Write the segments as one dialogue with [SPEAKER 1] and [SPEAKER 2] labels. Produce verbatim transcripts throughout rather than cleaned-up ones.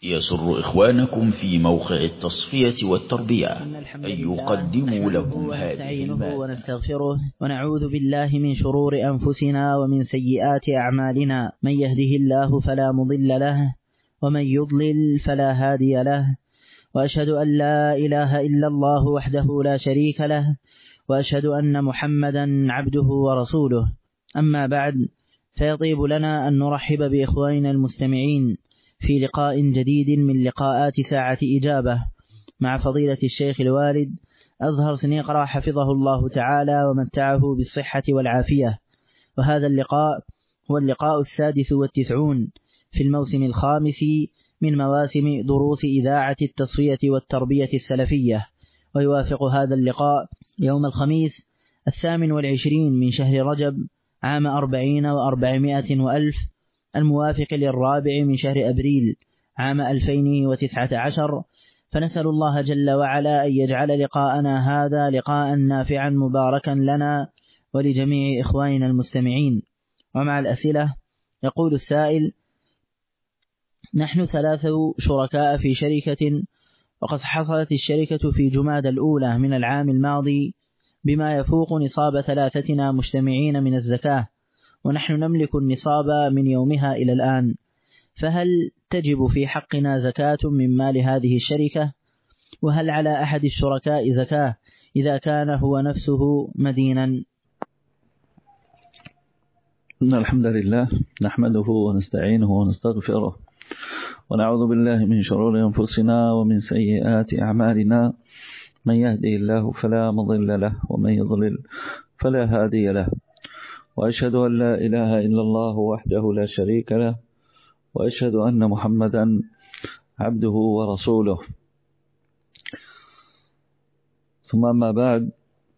[SPEAKER 1] يسر إخوانكم في موقع التصفية والتربية أن يقدموا لكم هذه المادة
[SPEAKER 2] ونستغفره ونعوذ بالله من شرور أنفسنا ومن سيئات أعمالنا. من يهده الله فلا مضل له ومن يضلل فلا هادي له، وأشهد أن لا إله إلا الله وحده لا شريك له، وأشهد أن محمدا عبده ورسوله. أما بعد، فيطيب لنا أن نرحب بإخواننا المستمعين في لقاء جديد من لقاءات ساعة إجابة مع فضيلة الشيخ الوالد أزهر سنيقرة حفظه الله تعالى ومتعه بالصحة والعافية. وهذا اللقاء هو اللقاء السادس والتسعون في الموسم الخامس من مواسم دروس إذاعة التصفية والتربية السلفية، ويوافق هذا اللقاء يوم الخميس الثامن والعشرين من شهر رجب عام أربعين وأربعمائة وألف، الموافق للرابع من شهر أبريل عام ألفين وتسعة عشر. فنسأل الله جل وعلا أن يجعل لقاءنا هذا لقاء نافعا مباركا لنا ولجميع إخواننا المستمعين. ومع الأسئلة يقول السائل: نحن ثلاثة شركاء في شركة، وقد حصلت الشركة في جماد الأولى من العام الماضي بما يفوق نصاب ثلاثتنا مجتمعين من الزكاة، ونحن نملك النصاب من يومها إلى الآن، فهل تجب في حقنا زكاة من مال هذه الشركة؟ وهل على أحد الشركاء زكاة إذا كان هو نفسه مدينا؟
[SPEAKER 3] إن الحمد لله نحمده ونستعينه ونستغفره ونعوذ بالله من شرور أنفسنا ومن سيئات أعمالنا. من يهدي الله فلا مضل له ومن يضلل فلا هادي له، وأشهد أن لا إله إلا الله وحده لا شريك له، وأشهد أن محمدا عبده ورسوله. ثم ما بعد،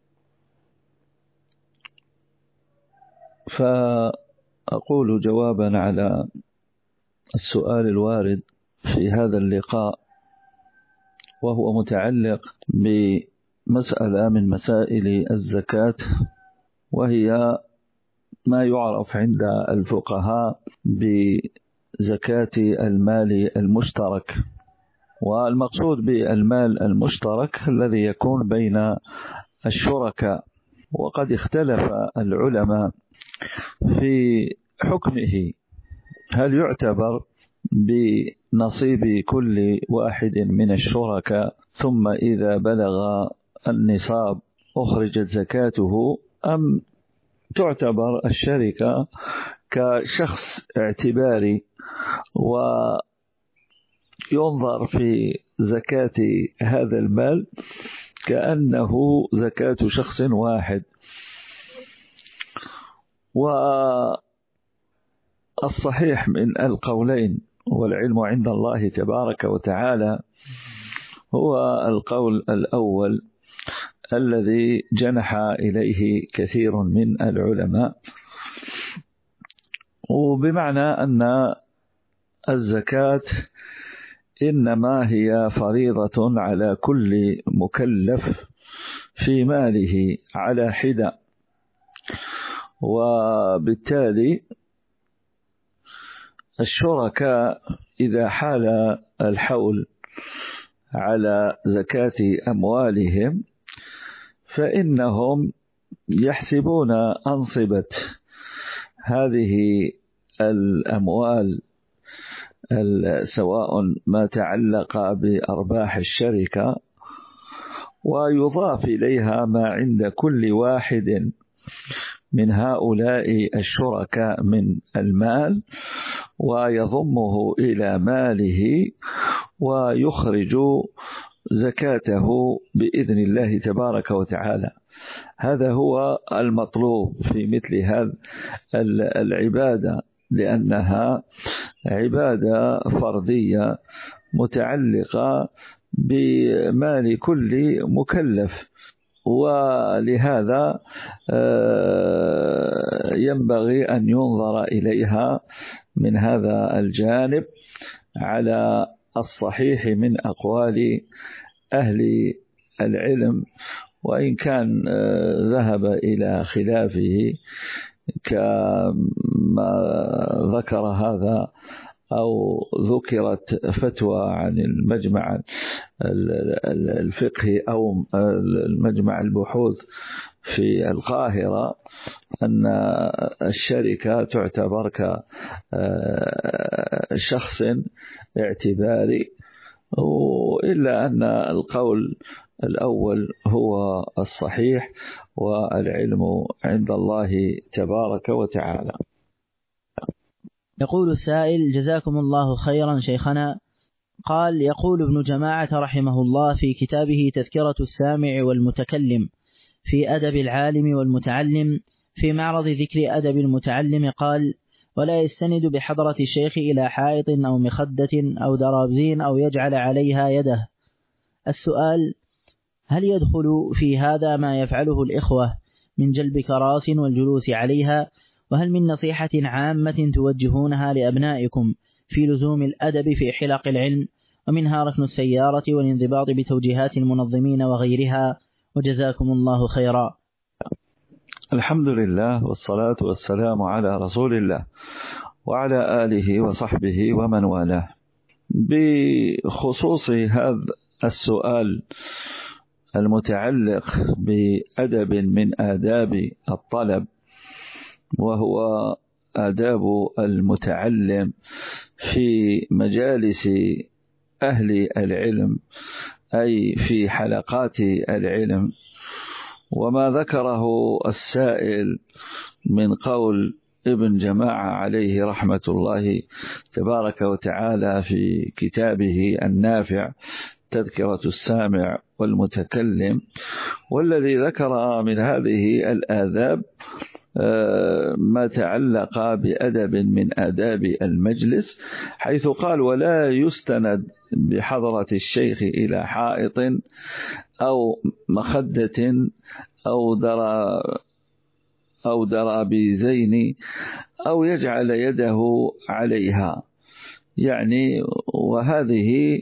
[SPEAKER 3] فأقول جوابا على السؤال الوارد في هذا اللقاء، وهو متعلق بمسألة من مسائل الزكاة، وهي ما يعرف عند الفقهاء بزكاة المال المشترك. والمقصود بالمال المشترك الذي يكون بين الشركاء، وقد اختلف العلماء في حكمه، هل يعتبر بنصيب كل واحد من الشركاء ثم إذا بلغ النصاب أخرجت زكاته، أم تعتبر الشركة كشخص اعتباري وينظر في زكاة هذا المال كأنه زكاة شخص واحد؟ والصحيح من القولين والعلم عند الله تبارك وتعالى هو القول الأول الذي جنح إليه كثير من العلماء، وبمعنى أن الزكاة إنما هي فريضة على كل مكلف في ماله على حدة، وبالتالي الشركاء إذا حال الحول على زكاة أموالهم فإنهم يحسبون أنصبة هذه الأموال سواء ما تعلق بأرباح الشركة، ويضاف إليها ما عند كل واحد من هؤلاء الشركاء من المال، ويضمه إلى ماله ويخرج زكاته بإذن الله تبارك وتعالى. هذا هو المطلوب في مثل هذه العبادة، لأنها عبادة فردية متعلقة بمال كل مكلف، ولهذا ينبغي أن ينظر إليها من هذا الجانب على الصحيح من أقوال أهل العلم، وإن كان ذهب إلى خلافه كما ذكر هذا أو ذكرت فتوى عن المجمع الفقهي أو المجمع البحوث في القاهرة أن الشركة تعتبر كشخص اعتباري، إلا أن القول الأول هو الصحيح، والعلم عند الله تبارك وتعالى.
[SPEAKER 2] يقول السائل: جزاكم الله خيرا شيخنا. قال: يقول ابن جماعة رحمه الله في كتابه تذكرة السامع والمتكلم في أدب العالم والمتعلم في معرض ذكر أدب المتعلم، قال: ولا يستند بحضرة الشيخ إلى حائط أو مخدة أو درابزين أو يجعل عليها يده. السؤال: هل يدخل في هذا ما يفعله الإخوة من جلب كراس والجلوس عليها؟ وهل من نصيحة عامة توجهونها لأبنائكم في لزوم الأدب في حلق العلم، ومنها ركن السيارة والانضباط بتوجيهات المنظمين وغيرها؟ وجزاكم الله خيرا.
[SPEAKER 3] الحمد لله والصلاة والسلام على رسول الله وعلى آله وصحبه ومن والاه. بخصوص هذا السؤال المتعلق بأدب من آداب الطلب، وهو آداب المتعلم في مجالس أهل العلم، أي في حلقات العلم، وما ذكره السائل من قول ابن جماعة عليه رحمة الله تبارك وتعالى في كتابه النافع تذكرة السامع والمتكلم، والذي ذكر من هذه الآداب ما تعلق بأدب من آداب المجلس، حيث قال: ولا يستند بحضرة الشيخ إلى حائط أو مخدة أو درا أو درابيزين أو يجعل يده عليها. يعني وهذه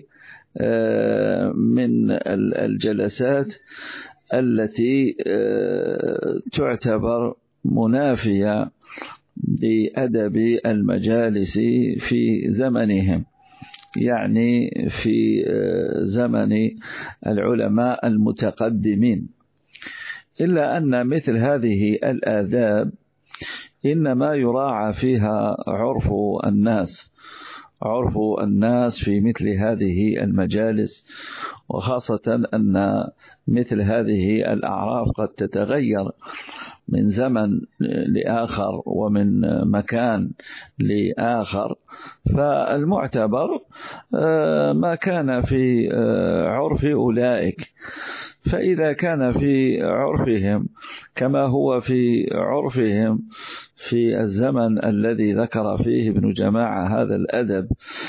[SPEAKER 3] من الجلسات التي تعتبر منافية لأدب المجالس في زمنهم، يعني في زمن العلماء المتقدمين. إلا أن مثل هذه الآداب إنما يراعى فيها عرف الناس عرف الناس في مثل هذه المجالس، وخاصة أن مثل هذه الأعراف قد تتغير من زمن لآخر ومن مكان لآخر، فالمعتبر ما كان في عرف أولئك. فإذا كان في عرفهم كما هو في عرفهم في الزمن الذي ذكر فيه ابن جماعة هذا الأدب،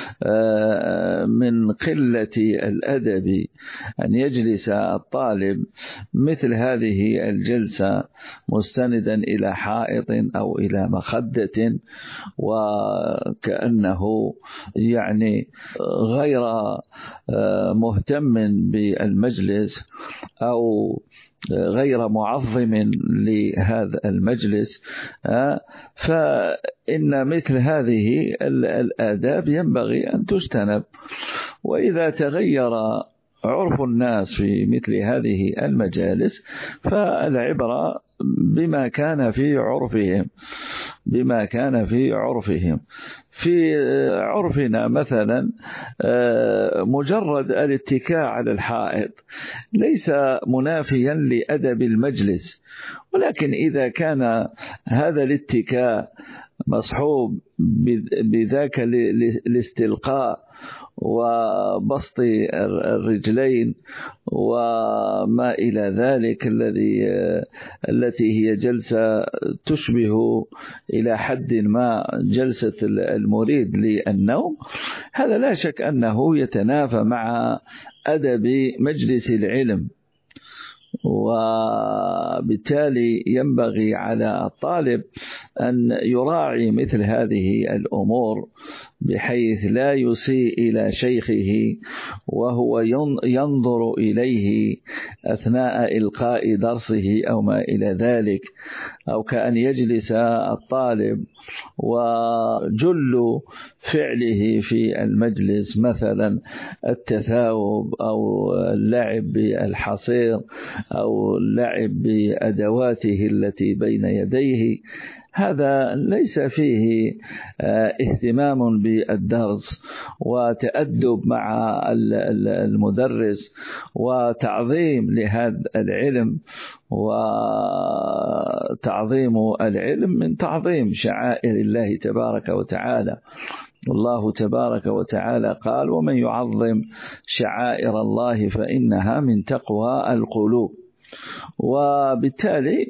[SPEAKER 3] من قلة الأدب أن يجلس الطالب مثل هذه الجلسة مستندا إلى حائط أو إلى مخدة، وكأنه يعني غير مهتم بالمجلس أو غير معظم لهذا المجلس، فإن مثل هذه الآداب ينبغي أن تجتنب. وإذا تغير عرف الناس في مثل هذه المجالس فالعبرة بما كان في عرفهم بما كان في عرفهم في عرفنا مثلا مجرد الاتكاء على الحائط ليس منافيا لأدب المجلس، ولكن إذا كان هذا الاتكاء مصحوب بذاك الاستلقاء وبسط الرجلين وما إلى ذلك الذي التي هي جلسة تشبه إلى حد ما جلسة المريد للنوم، هذا لا شك أنه يتنافى مع أدب مجلس العلم. وبالتالي ينبغي على الطالب أن يراعي مثل هذه الأمور بحيث لا يسيء إلى شيخه وهو ينظر إليه أثناء إلقاء درسه أو ما إلى ذلك، أو كأن يجلس الطالب وجل فعله في المجلس مثلا التثاؤب أو اللعب بالحصير أو اللعب بأدواته التي بين يديه، هذا ليس فيه اهتمام بالدرس وتأدب مع المدرس وتعظيم لهذا العلم. وتعظيم العلم من تعظيم شعائر الله تبارك وتعالى. الله تبارك وتعالى قال: ومن يعظم شعائر الله فإنها من تقوى القلوب. وبالتالي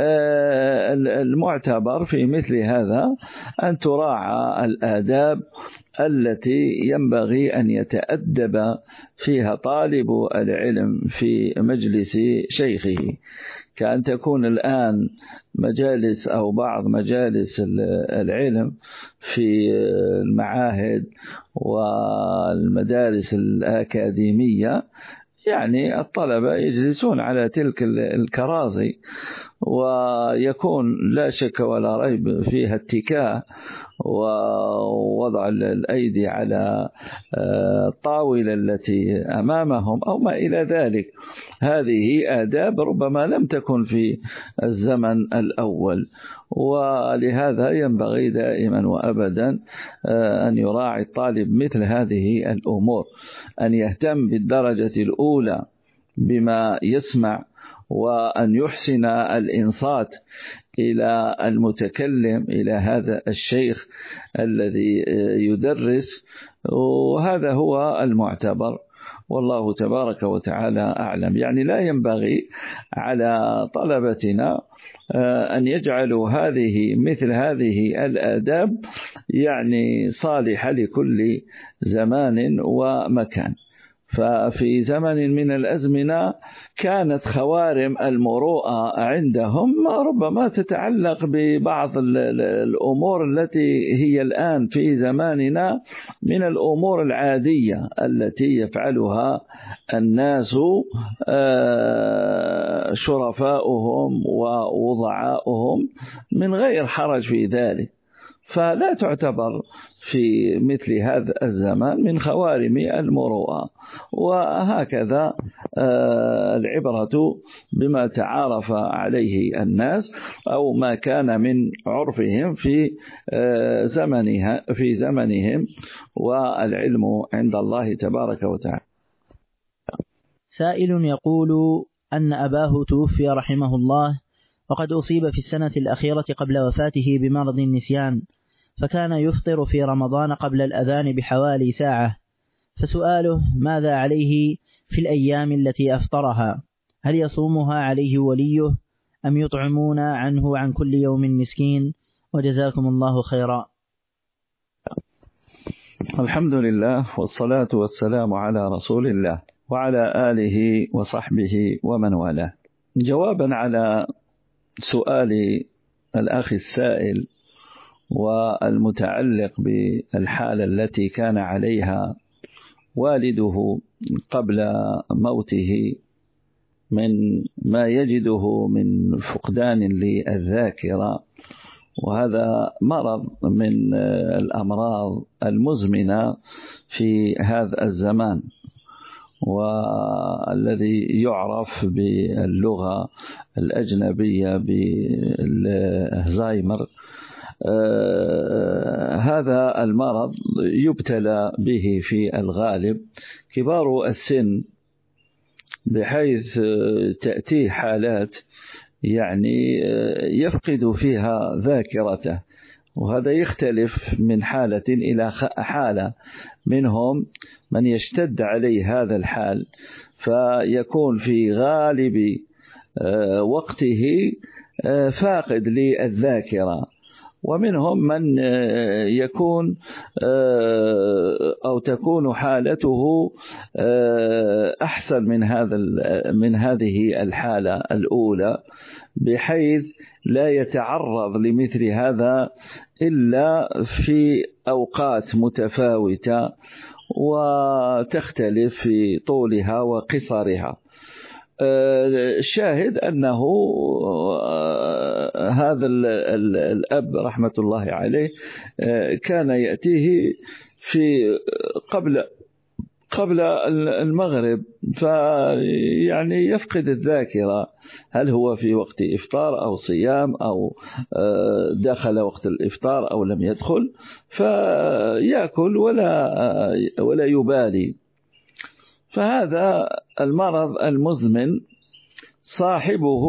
[SPEAKER 3] المعتبر في مثل هذا أن تراعى الآداب التي ينبغي أن يتأدب فيها طالب العلم في مجلس شيخه، كأن تكون الآن مجالس أو بعض مجالس العلم في المعاهد والمدارس الأكاديمية، يعني الطلبة يجلسون على تلك الكراسي ويكون لا شك ولا ريب فيها اتكاء ووضع الأيدي على الطاولة التي أمامهم أو ما إلى ذلك. هذه آداب ربما لم تكن في الزمن الأول، ولهذا ينبغي دائما وأبدا أن يراعي الطالب مثل هذه الأمور، أن يهتم بالدرجة الأولى بما يسمع، وأن يحسن الإنصات إلى المتكلم، إلى هذا الشيخ الذي يدرس، وهذا هو المعتبر. والله تبارك وتعالى أعلم. يعني لا ينبغي على طلبتنا أن يجعلوا هذه مثل هذه الآداب يعني صالحة لكل زمان ومكان. ففي زمن من الأزمنة كانت خوارم المروءة عندهم ربما تتعلق ببعض الأمور التي هي الآن في زماننا من الأمور العادية التي يفعلها الناس شرفاؤهم ووضعاؤهم من غير حرج في ذلك، فلا تعتبر في مثل هذا الزمان من خوارم المروءة. وهكذا العبرة بما تعارف عليه الناس أو ما كان من عرفهم في زمنها في زمنهم، والعلم عند الله تبارك وتعالى.
[SPEAKER 2] سائل يقول أن أباه توفي رحمه الله، وقد أصيب في السنة الأخيرة قبل وفاته بمرض النسيان، فكان يفطر في رمضان قبل الأذان بحوالي ساعة، فسؤاله: ماذا عليه في الأيام التي أفطرها؟ هل يصومها عليه وليه أم يطعمون عنه عن كل يوم مسكين؟ وجزاكم الله خيرا.
[SPEAKER 3] الحمد لله والصلاة والسلام على رسول الله وعلى آله وصحبه ومن والاه. جوابا على سؤال الأخ السائل والمتعلق بالحالة التي كان عليها والده قبل موته من ما يجده من فقدان للذاكرة، وهذا مرض من الأمراض المزمنة في هذا الزمان، والذي يعرف باللغة الأجنبية بالزهايمر. آه هذا المرض يبتلى به في الغالب كبار السن، بحيث تأتيه حالات يعني يفقد فيها ذاكرته، وهذا يختلف من حالة إلى حالة. منهم من يشتد عليه هذا الحال فيكون في غالب وقته فاقد للذاكرة، ومنهم من يكون أو تكون حالته أحسن من هذا من هذه الحالة الأولى، بحيث لا يتعرض لمثل هذا إلا في أوقات متفاوتة وتختلف في طولها وقصرها. الشاهد أنه هذا الأب رحمة الله عليه كان يأتيه في قبل قبل المغرب، فيعني يفقد الذاكرة، هل هو في وقت إفطار أو صيام أو دخل وقت الإفطار أو لم يدخل، فيأكل ولا ولا يبالي. فهذا المرض المزمن صاحبه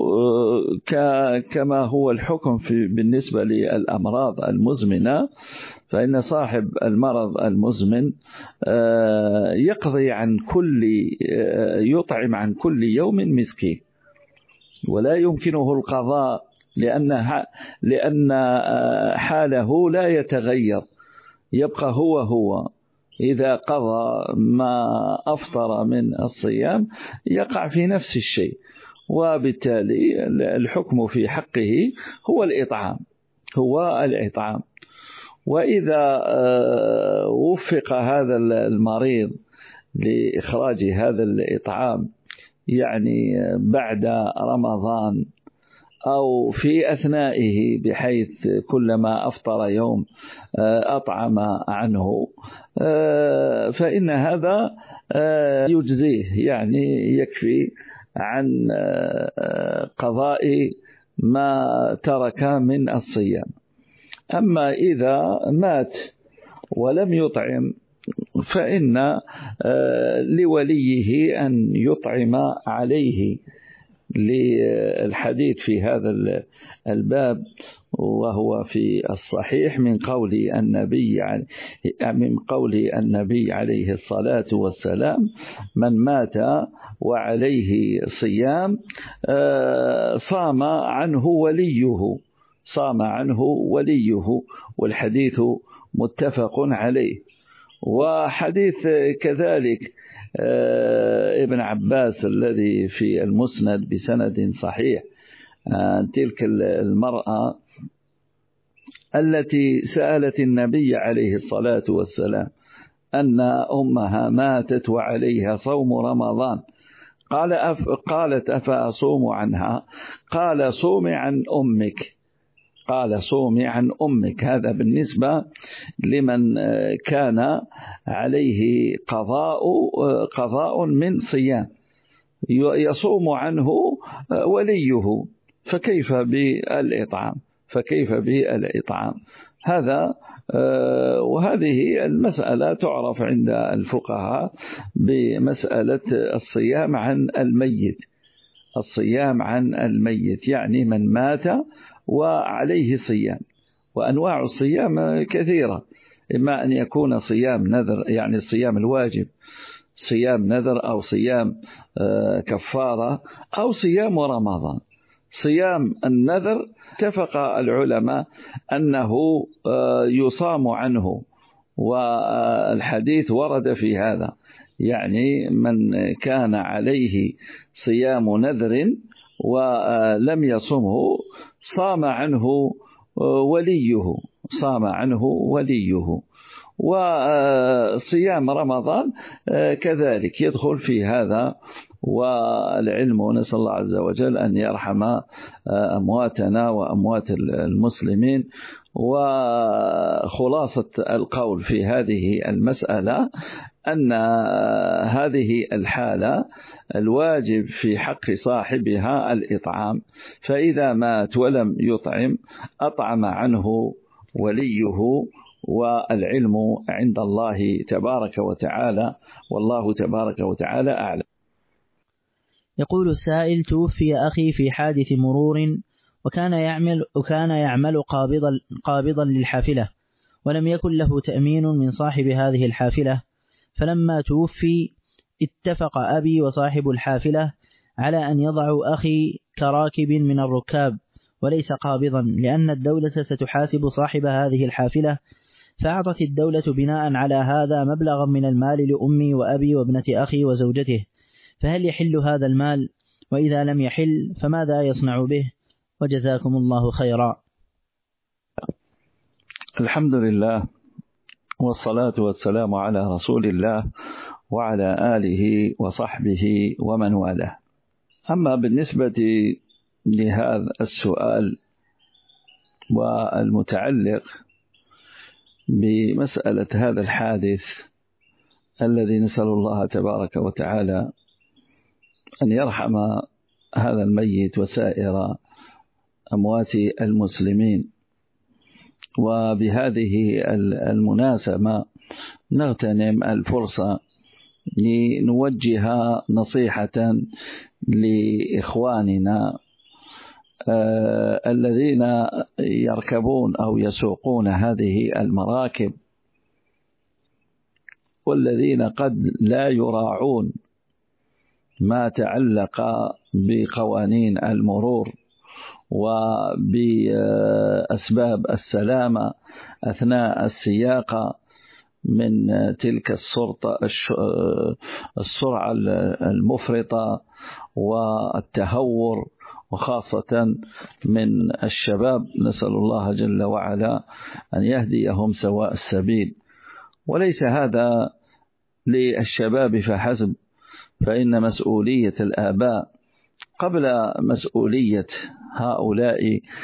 [SPEAKER 3] كما هو الحكم في بالنسبة للأمراض المزمنة، فإن صاحب المرض المزمن يقضي عن كل يطعم عن كل يوم مسكين، ولا يمكنه القضاء لأن لأن حاله لا يتغير، يبقى هو هو. إذا قضى ما أفطر من الصيام يقع في نفس الشيء، وبالتالي الحكم في حقه هو الإطعام هو الإطعام. وإذا وفق هذا المريض لإخراج هذا الإطعام يعني بعد رمضان أو في أثنائه، بحيث كلما أفطر يوم أطعم عنه، فإن هذا يجزيه، يعني يكفي عن قضاء ما ترك من الصيام. أما إذا مات ولم يطعم فإن لوليه أن يطعم عليه، للحديث في هذا الباب، وهو في الصحيح من قول النبي من قول النبي عليه الصلاة والسلام: من مات وعليه صيام صام عنه وليه صام عنه وليه والحديث متفق عليه. وحديث كذلك ابن عباس الذي في المسند بسند صحيح، تلك المرأة التي سألت النبي عليه الصلاة والسلام أن أمها ماتت وعليها صوم رمضان، قال أف قالت أفأصوم عنها؟ قال صومي عن أمك قال صومي عن أمك. هذا بالنسبة لمن كان عليه قضاء قضاء من صيام يصوم عنه وليه، فكيف بالإطعام فكيف بالإطعام هذا. وهذه المسألة تعرف عند الفقهاء بمسألة الصيام عن الميت الصيام عن الميت يعني من مات وعليه صيام. وأنواع الصيام كثيرة، إما أن يكون صيام نذر يعني الصيام الواجب، صيام نذر، أو صيام كفارة، أو صيام رمضان. صيام النذر اتفق العلماء أنه يصام عنه، والحديث ورد في هذا، يعني من كان عليه صيام نذر ولم يصمه صام عنه وليه صام عنه وليه. وصيام رمضان كذلك يدخل في هذا. والعلم نسأل الله عز وجل أن يرحم أمواتنا وأموات المسلمين. وخلاصة القول في هذه المسألة أن هذه الحالة الواجب في حق صاحبها الإطعام، فإذا مات ولم يطعم أطعم عنه وليه، والعلم عند الله تبارك وتعالى، والله تبارك وتعالى أعلم.
[SPEAKER 2] يقول السائل: توفي أخي في حادث مرور، وكان يعمل وكان يعمل قابضا قابضا للحافلة، ولم يكن له تأمين من صاحب هذه الحافلة، فلما توفي اتفق أبي وصاحب الحافلة على أن يضعوا أخي كراكب من الركاب، وليس قابضا، لأن الدولة ستحاسب صاحب هذه الحافلة، فأعطت الدولة بناء على هذا مبلغا من المال لأمي وأبي وابنة أخي وزوجته، فهل يحل هذا المال؟ وإذا لم يحل فماذا يصنع به؟ وجزاكم الله خيرا.
[SPEAKER 3] الحمد لله والصلاة والسلام على رسول الله وعلى آله وصحبه ومن والاه. أما بالنسبة لهذا السؤال والمتعلق بمسألة هذا الحادث الذي نسأل الله تبارك وتعالى أن يرحم هذا الميت وسائر أموات المسلمين، وبهذه المناسبة نغتنم الفرصة لنوجه نصيحة لإخواننا الذين يركبون أو يسوقون هذه المراكب، والذين قد لا يراعون ما تعلق بقوانين المرور وبأسباب السلامة أثناء السياقة من تلك السرعة المفرطة والتهور، وخاصة من الشباب، نسأل الله جل وعلا أن يهديهم سواء السبيل. وليس هذا للشباب فحسب، فإن مسؤولية الآباء قبل مسؤولية هؤلاء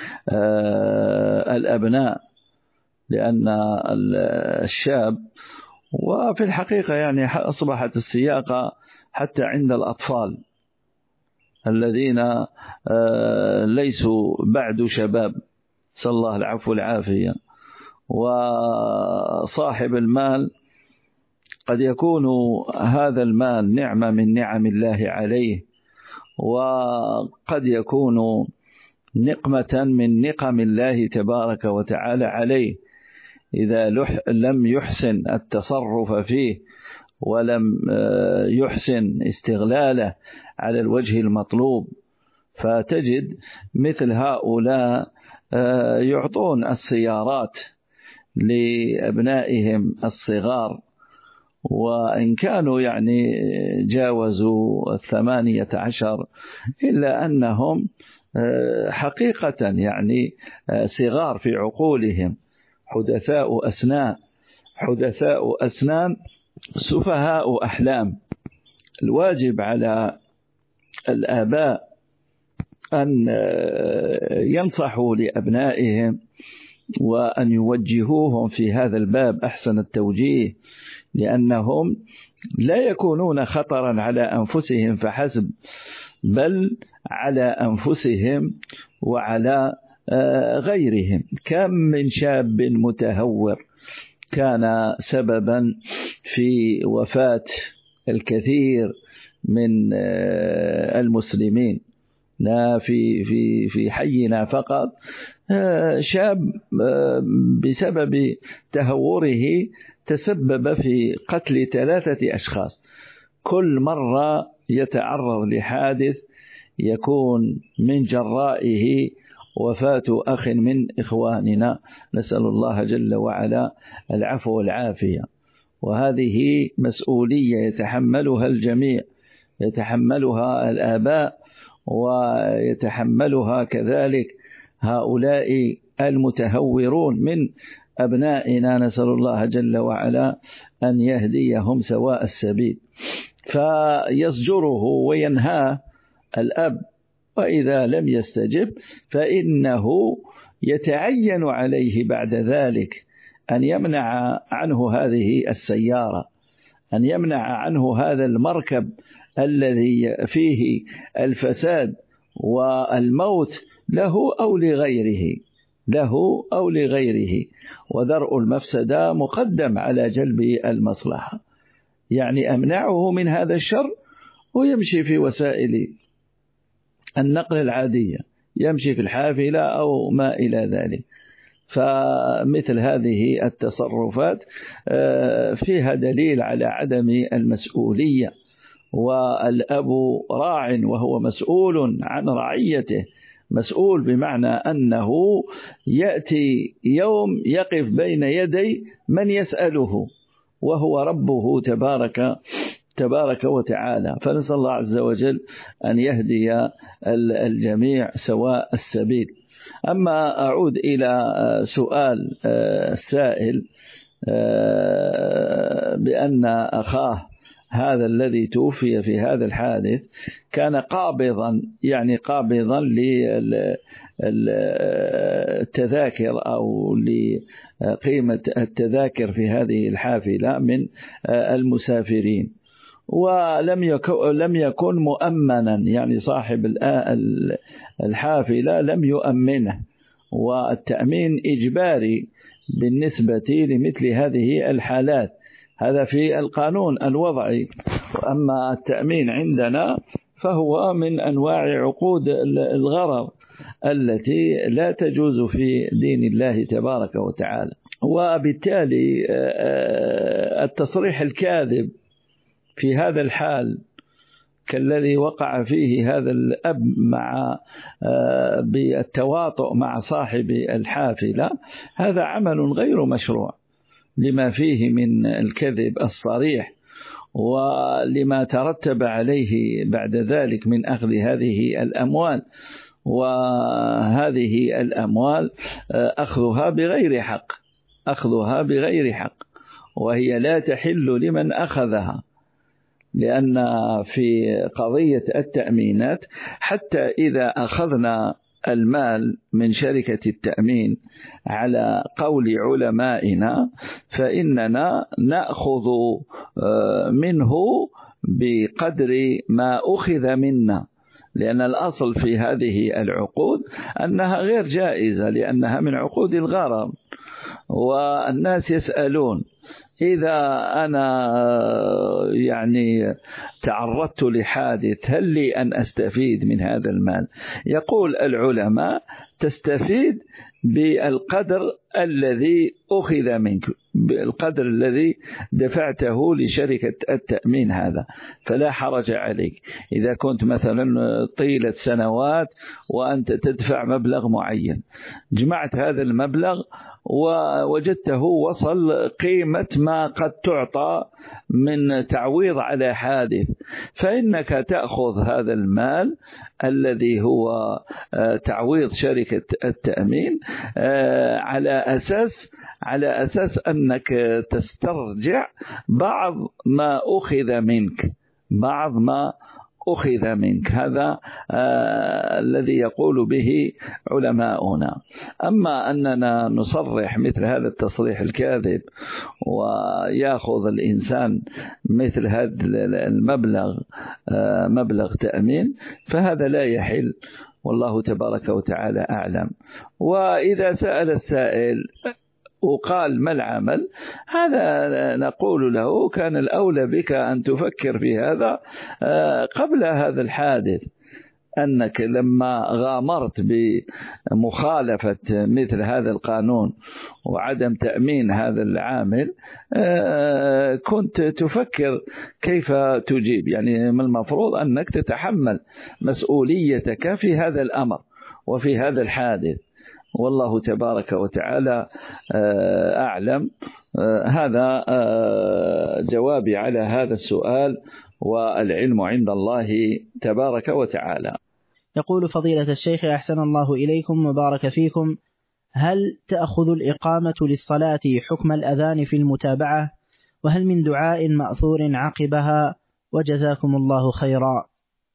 [SPEAKER 3] الأبناء، لأن الشاب وفي الحقيقة يعني أصبحت السياقة حتى عند الأطفال الذين ليسوا بعد شباب، صلى الله العفو والعافية. وصاحب المال قد يكون هذا المال نعمة من نعم الله عليه، وقد يكون نقمة من نقم الله تبارك وتعالى عليه إذا لم يحسن التصرف فيه ولم يحسن استغلاله على الوجه المطلوب. فتجد مثل هؤلاء يعطون السيارات لأبنائهم الصغار، وإن كانوا يعني جاوزوا الثمانية عشر إلا أنهم حقيقة يعني صغار في عقولهم، حدثاء أسنان حدثاء أسنان سفهاء أحلام. الواجب على الآباء أن ينصحوا لأبنائهم وأن يوجهوهم في هذا الباب أحسن التوجيه، لأنهم لا يكونون خطرا على أنفسهم فحسب، بل على أنفسهم وعلى غيرهم. كم من شاب متهور كان سببا في وفاة الكثير من المسلمين. لا في في في حينا فقط شاب بسبب تهوره تسبب في قتل ثلاثة أشخاص. كل مرة يتعرض لحادث يكون من جرائه وفاة أخ من إخواننا، نسأل الله جل وعلا العفو والعافية. وهذه مسؤولية يتحملها الجميع، يتحملها الآباء ويتحملها كذلك هؤلاء المتهورون من أبنائنا، نسأل الله جل وعلا أن يهديهم سواء السبيل. فيزجره وينهاه الأب، وإذا لم يستجب فإنه يتعين عليه بعد ذلك أن يمنع عنه هذه السيارة، أن يمنع عنه هذا المركب الذي فيه الفساد والموت له أو لغيره له أو لغيره ودرء المفسدة مقدم على جلب المصلحة. يعني أمنعه من هذا الشر ويمشي في وسائل النقل العادية، يمشي في الحافلة أو ما إلى ذلك. فمثل هذه التصرفات فيها دليل على عدم المسؤولية، والأب راع وهو مسؤول عن رعيته مسؤول بمعنى أنه يأتي يوم يقف بين يدي من يسأله وهو ربه تبارك تبارك وتعالى. فنسأل الله عز وجل أن يهدي الجميع سواء السبيل. أما أعود إلى سؤال السائل بأن أخاه هذا الذي توفي في هذا الحادث كان قابضا، يعني قابضا للتذاكر أو لقيمة التذاكر في هذه الحافلة من المسافرين، ولم يكن لم يكن مؤمنا، يعني صاحب الحافلة لم يؤمنه، والتأمين إجباري بالنسبة لمثل هذه الحالات، هذا في القانون الوضعي. وأما التأمين عندنا فهو من أنواع عقود الغرر التي لا تجوز في دين الله تبارك وتعالى. وبالتالي التصريح الكاذب في هذا الحال كالذي وقع فيه هذا الأب مع بالتواطؤ مع صاحب الحافلة، هذا عمل غير مشروع لما فيه من الكذب الصريح ولما ترتب عليه بعد ذلك من أخذ هذه الأموال، وهذه الأموال أخذها بغير حق أخذها بغير حق وهي لا تحل لمن أخذها، لأن في قضية التأمينات حتى إذا أخذنا المال من شركة التأمين على قول علمائنا فإننا نأخذ منه بقدر ما أخذ منا، لأن الأصل في هذه العقود أنها غير جائزة لأنها من عقود الغرر، والناس يسألون إذا أنا يعني تعرضت لحادث هل لي أن أستفيد من هذا المال؟ يقول العلماء تستفيد بالقدر الذي أخذ منك، بالقدر الذي دفعته لشركة التأمين، هذا فلا حرج عليك. إذا كنت مثلا طيلة سنوات وأنت تدفع مبلغ معين، جمعت هذا المبلغ ووجدته وصل قيمة ما قد تعطى من تعويض على حادث، فإنك تأخذ هذا المال الذي هو تعويض شركة التأمين على أساس على أساس أنك تسترجع بعض ما أخذ منك بعض ما أخذ منك هذا آه الذي يقول به علماؤنا. أما أننا نصرح مثل هذا التصريح الكاذب ويأخذ الإنسان مثل هذا المبلغ آه مبلغ تأمين فهذا لا يحل، والله تبارك وتعالى أعلم. وإذا سأل السائل وقال ما العمل، هذا نقول له كان الأولى بك أن تفكر في هذا قبل هذا الحادث، أنك لما غامرت بمخالفة مثل هذا القانون وعدم تأمين هذا العامل كنت تفكر كيف تجيب، يعني من المفروض أنك تتحمل مسؤوليتك في هذا الأمر وفي هذا الحادث، والله تبارك وتعالى أعلم. هذا جوابي على هذا السؤال، والعلم عند الله تبارك وتعالى.
[SPEAKER 2] يقول فضيلة الشيخ أحسن الله إليكم وبارك فيكم، هل تأخذ الإقامة للصلاة حكم الأذان في المتابعة؟ وهل من دعاء مأثور عقبها؟ وجزاكم الله خيرا.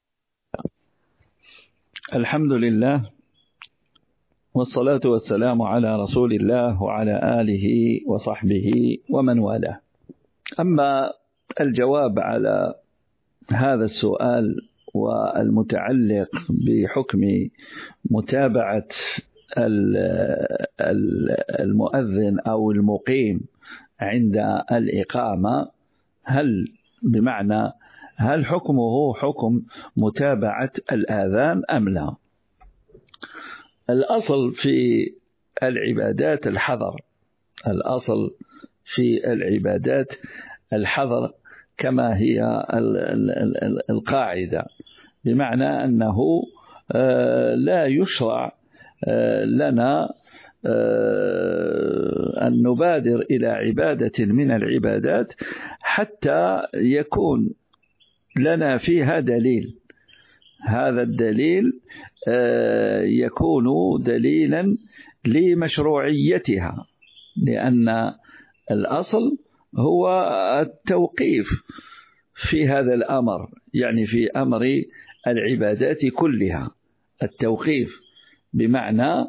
[SPEAKER 3] الحمد لله والصلاة والسلام على رسول الله وعلى آله وصحبه ومن والاه. أما الجواب على هذا السؤال والمتعلق بحكم متابعة المؤذن أو المقيم عند الإقامة، هل بمعنى هل حكمه حكم متابعة الآذان أم لا؟ الأصل في العبادات الحظر، الأصل في العبادات الحظر كما هي القاعدة، بمعنى أنه لا يشرع لنا أن نبادر إلى عبادة من العبادات حتى يكون لنا فيها دليل. هذا الدليل يكون دليلا لمشروعيتها، لأن الأصل هو التوقيف في هذا الأمر، يعني في أمر العبادات كلها التوقيف، بمعنى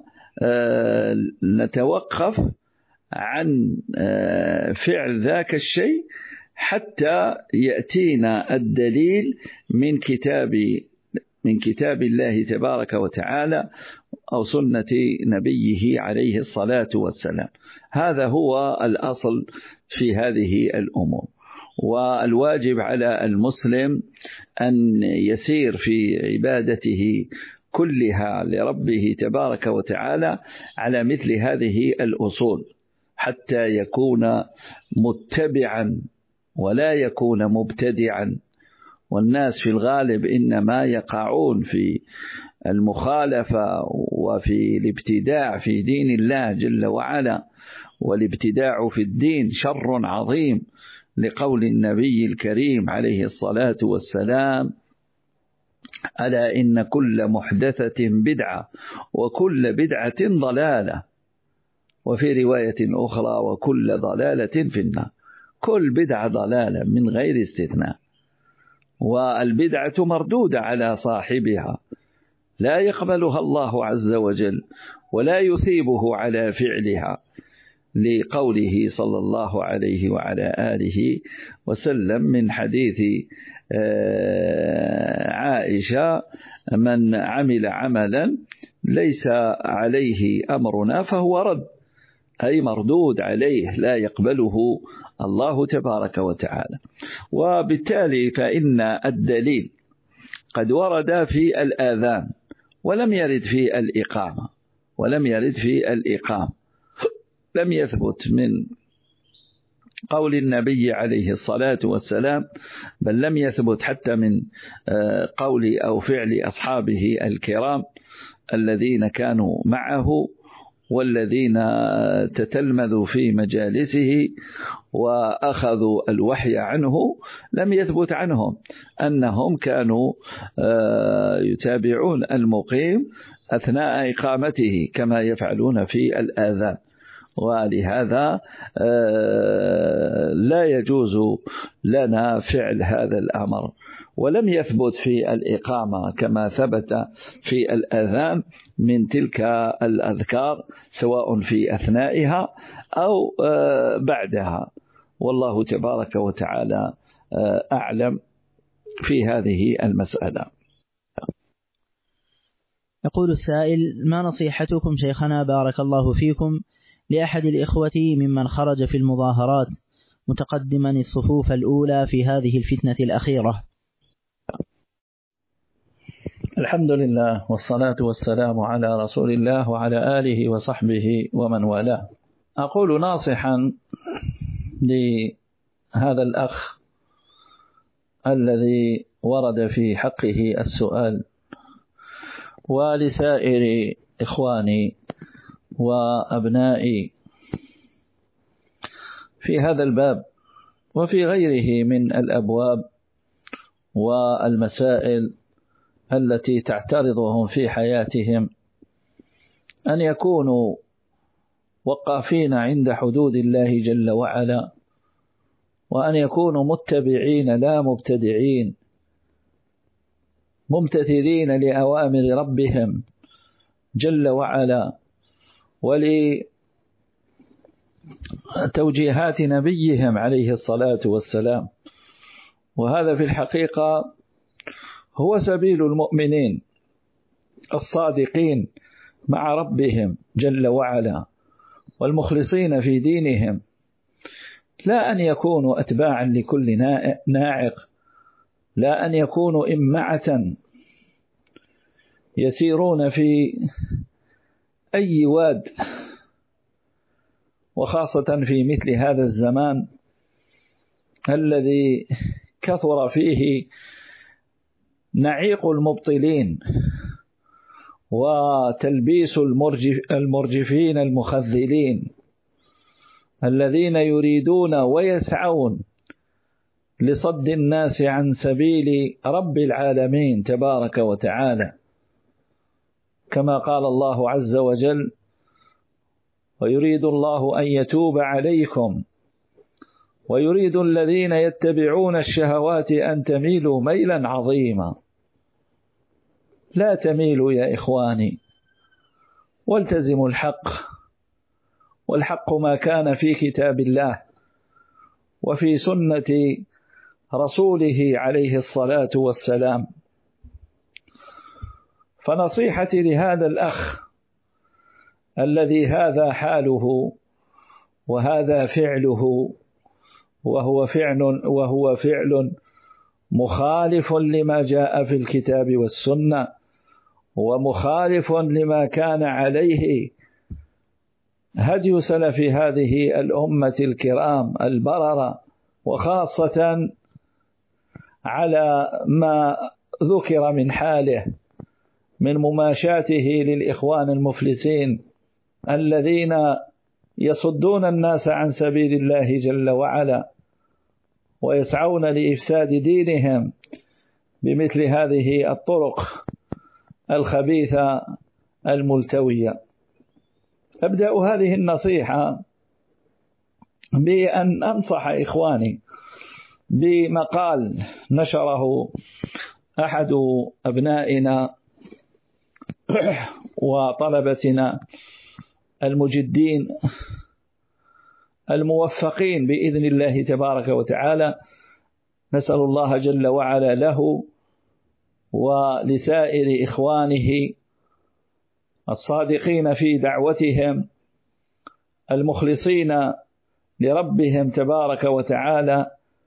[SPEAKER 3] نتوقف عن فعل ذاك الشيء حتى يأتينا الدليل من كتاب من كتاب الله تبارك وتعالى أو سنة نبيه عليه الصلاة والسلام. هذا هو الأصل في هذه الأمور. والواجب على المسلم أن يسير في عبادته كلها لربه تبارك وتعالى على مثل هذه الأصول حتى يكون متبعا ولا يكون مبتدعا. والناس في الغالب إنما يقعون في المخالفة وفي الابتداع في دين الله جل وعلا، والابتداع في الدين شر عظيم، لقول النبي الكريم عليه الصلاة والسلام: ألا إن كل محدثة بدعة وكل بدعة ضلالة، وفي رواية أخرى: وكل ضلالة في النار. كل بدعة ضلالة من غير استثناء، والبدعة مردودة على صاحبها، لا يقبلها الله عز وجل ولا يثيبه على فعلها، لقوله صلى الله عليه وعلى آله وسلم من حديث عائشة: من عمل عملا ليس عليه أمرنا فهو رد، أي مردود عليه لا يقبله الله تبارك وتعالى. وبالتالي فإن الدليل قد ورد في الآذان ولم يرد في الإقامة ولم يرد في الإقامة لم يثبت من قول النبي عليه الصلاة والسلام، بل لم يثبت حتى من قول أو فعل أصحابه الكرام الذين كانوا معه والذين تتلمذوا في مجالسه وأخذوا الوحي عنه. لم يثبت عنهم أنهم كانوا يتابعون المقيم أثناء إقامته كما يفعلون في الآذان، ولهذا لا يجوز لنا فعل هذا الأمر. ولم يثبت في الإقامة كما ثبت في الأذان من تلك الأذكار سواء في أثنائها أو بعدها، والله تبارك وتعالى أعلم في هذه المسألة.
[SPEAKER 2] يقول السائل: ما نصيحتكم شيخنا بارك الله فيكم لأحد الإخوة ممن خرج في المظاهرات متقدما الصفوف الأولى في هذه الفتنة الأخيرة؟
[SPEAKER 3] الحمد لله والصلاة والسلام على رسول الله وعلى آله وصحبه ومن والاه. أقول ناصحا لهذا الأخ الذي ورد في حقه السؤال ولسائر إخواني وأبنائي في هذا الباب وفي غيره من الأبواب والمسائل التي تعترضهم في حياتهم أن يكونوا وقافين عند حدود الله جل وعلا، وأن يكونوا متبعين لا مبتدعين، ممتثلين لأوامر ربهم جل وعلا ولتوجيهات نبيهم عليه الصلاة والسلام. وهذا في الحقيقة هو سبيل المؤمنين الصادقين مع ربهم جل وعلا والمخلصين في دينهم، لا أن يكونوا أتباعا لكل ناعق، لا أن يكونوا إمعة يسيرون في أي واد، وخاصة في مثل هذا الزمان الذي كثر فيه نعيق المبطلين وتلبيس المرجف المرجفين المخذلين الذين يريدون ويسعون لصد الناس عن سبيل رب العالمين تبارك وتعالى، كما قال الله عز وجل: ويريد الله أن يتوب عليكم ويريد الذين يتبعون الشهوات أن تميلوا ميلا عظيما. لا تميلوا يا إخواني، والتزموا الحق، والحق ما كان في كتاب الله وفي سنة رسوله عليه الصلاة والسلام. فنصيحتي لهذا الأخ الذي هذا حاله وهذا فعله، وهو فعل وهو فعل مخالف لما جاء في الكتاب والسنة، ومخالف لما كان عليه هدي سلف هذه الأمة الكرام البررة، وخاصة على ما ذكر من حاله من مماشاته للإخوان المفلسين الذين يصدون الناس عن سبيل الله جل وعلا ويسعون لإفساد دينهم بمثل هذه الطرق الخبيثة الملتوية. أبدأ هذه النصيحة بأن أنصح إخواني بمقال نشره أحد أبنائنا وطلبتنا المجدين الموفقين بإذن الله تبارك وتعالى. نسأل الله جل وعلا له ولسائر إخوانه الصادقين في دعوتهم المخلصين لربهم تبارك وتعالى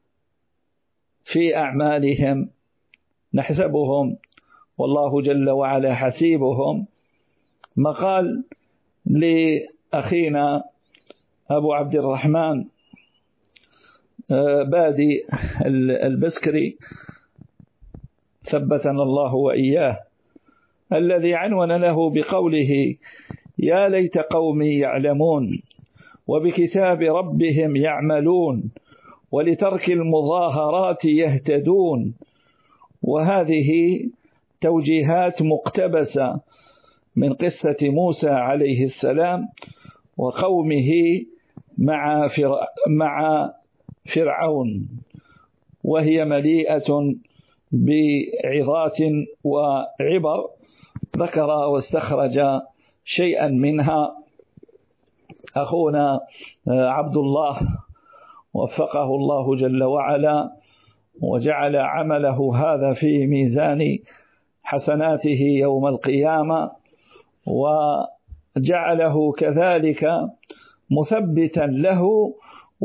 [SPEAKER 3] في أعمالهم، نحسبهم والله جل وعلا حسيبهم. مقال لأخينا أبو عبد الرحمن بادي البسكري ثبتنا الله وإياه، الذي عنون له بقوله: يا ليت قومي يعلمون وبكتاب ربهم يعملون ولترك المظاهرات يهتدون. وهذه توجيهات مقتبسة من قصة موسى عليه السلام وقومه مع مع فرعون، وهي مليئة بعظات وعبر، ذكر واستخرج شيئا منها أخونا عبد الله وفقه الله جل وعلا وجعل عمله هذا في ميزان حسناته يوم القيامة، وجعله كذلك مثبتا له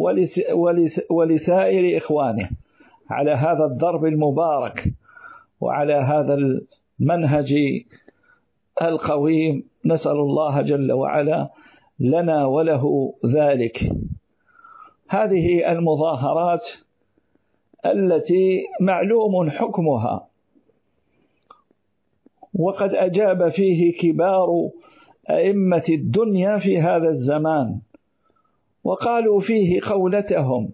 [SPEAKER 3] ولسائر إخوانه على هذا الضرب المبارك وعلى هذا المنهج القويم. نسأل الله جل وعلا لنا وله ذلك. هذه المظاهرات التي معلوم حكمها، وقد أجاب فيه كبار أئمة الدنيا في هذا الزمان وقالوا فيه قولتهم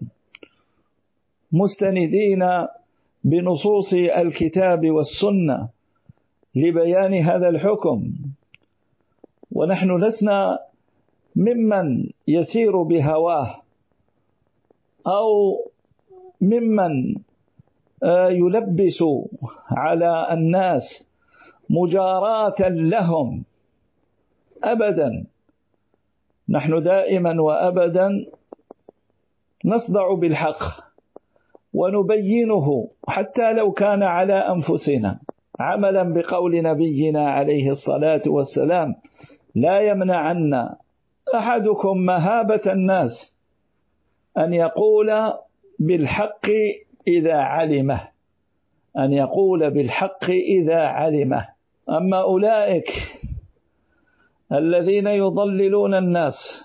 [SPEAKER 3] مستندين بنصوص الكتاب والسنة لبيان هذا الحكم. ونحن لسنا ممن يسير بهواه أو ممن يلبس على الناس مجاراة لهم أبدا. نحن دائما وأبدا نصدع بالحق ونبينه حتى لو كان على أنفسنا، عملا بقول نبينا عليه الصلاة والسلام: لا يمنعن أحدكم مهابة الناس أن يقول بالحق إذا علمه، أن يقول بالحق إذا علمه. أما أولئك الذين يضللون الناس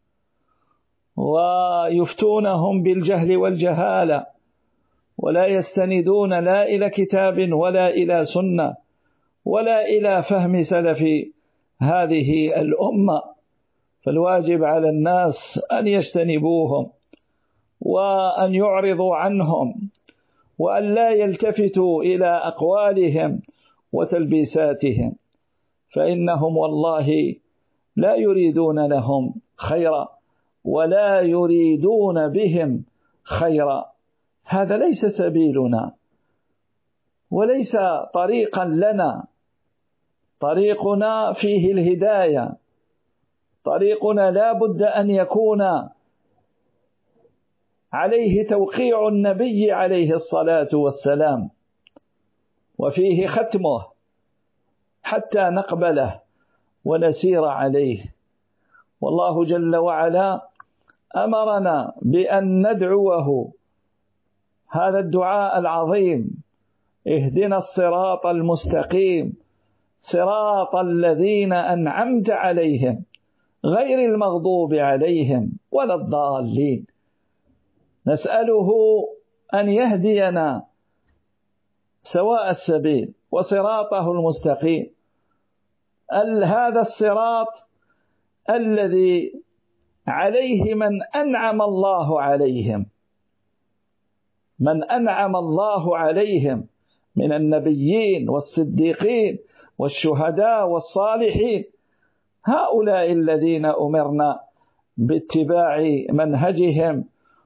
[SPEAKER 3] ويفتونهم بالجهل والجهالة ولا يستندون لا إلى كتاب ولا إلى سنة ولا إلى فهم سلف هذه الأمة. فالواجب على الناس أن يجتنبوهم وأن يعرضوا عنهم وأن لا يلتفتوا إلى أقوالهم وتلبيساتهم، فإنهم والله لا يريدون لهم خيرا ولا يريدون بهم خيرا. هذا ليس سبيلنا وليس طريقا لنا. طريقنا فيه الهداية، طريقنا لا بد أن يكون عليه توقيع النبي عليه الصلاة والسلام وفيه ختمه حتى نقبله ونسير عليه. والله جل وعلا أمرنا بأن ندعوه هذا الدعاء العظيم: اهدنا الصراط المستقيم صراط الذين أنعمت عليهم غير المغضوب عليهم ولا الضالين. نسأله أن يهدينا سواء السبيل وصراطه المستقيم، هذا الصراط الذي عليه من أنعم الله عليهم، من أنعم الله عليهم من النبيين والصديقين والشهداء والصالحين. هؤلاء الذين أمرنا باتباع منهجهم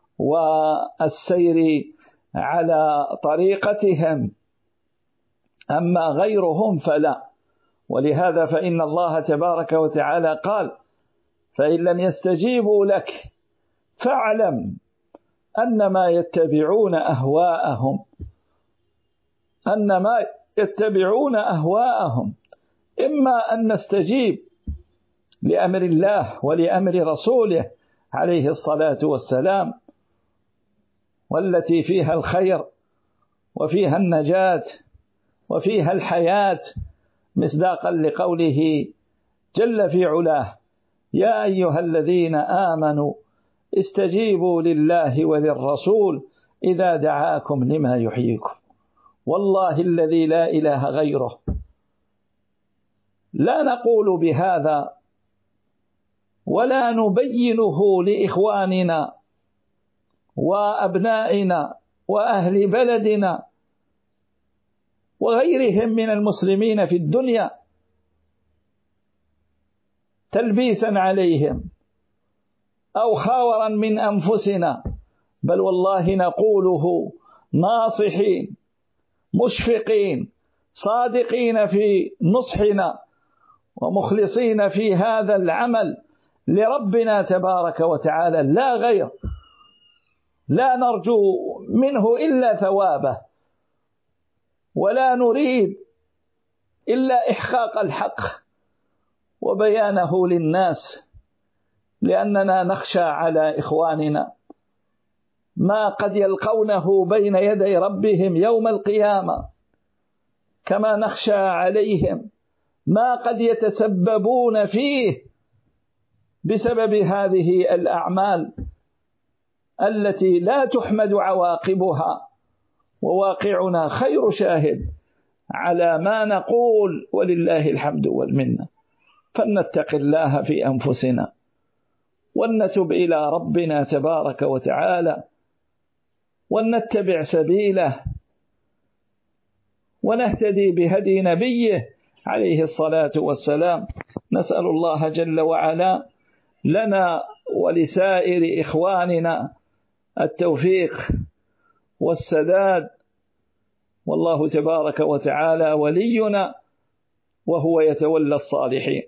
[SPEAKER 3] والسير على طريقتهم، أما غيرهم فلا. ولهذا فإن الله تبارك وتعالى قال: فإن لم يستجيبوا لك فاعلم أنما يتبعون أهواءهم أنما يتبعون أهواءهم إما أن نستجيب لأمر الله ولأمر رسوله عليه الصلاة والسلام، والتي فيها الخير وفيها النجاة وفيها الحياة، مصداقا لقوله جل في علاه: يا أيها الذين آمنوا استجيبوا لله وللرسول إذا دعاكم لما يحييكم. والله الذي لا إله غيره لا نقول بهذا ولا نبينه لإخواننا وأبنائنا وأهل بلدنا وغيرهم من المسلمين في الدنيا تلبيسا عليهم أو خاورا من أنفسنا، بل والله نقوله ناصحين مشفقين صادقين في نصحنا ومخلصين في هذا العمل لربنا تبارك وتعالى لا غير، لا نرجو منه إلا ثوابه ولا نريد إلا إحقاق الحق وبيانه للناس، لأننا نخشى على إخواننا ما قد يلقونه بين يدي ربهم يوم القيامة، كما نخشى عليهم ما قد يتسببون فيه بسبب هذه الأعمال التي لا تحمد عواقبها. وواقعنا خير شاهد على ما نقول، ولله الحمد والمنة. فلنتق الله في أنفسنا ولنتب إلى ربنا تبارك وتعالى ولنتبع سبيله ونهتدي بهدي نبيه عليه الصلاة والسلام. نسأل الله جل وعلا لنا ولسائر إخواننا التوفيق والسداد، والله تبارك وتعالى ولينا وهو يتولى الصالحين.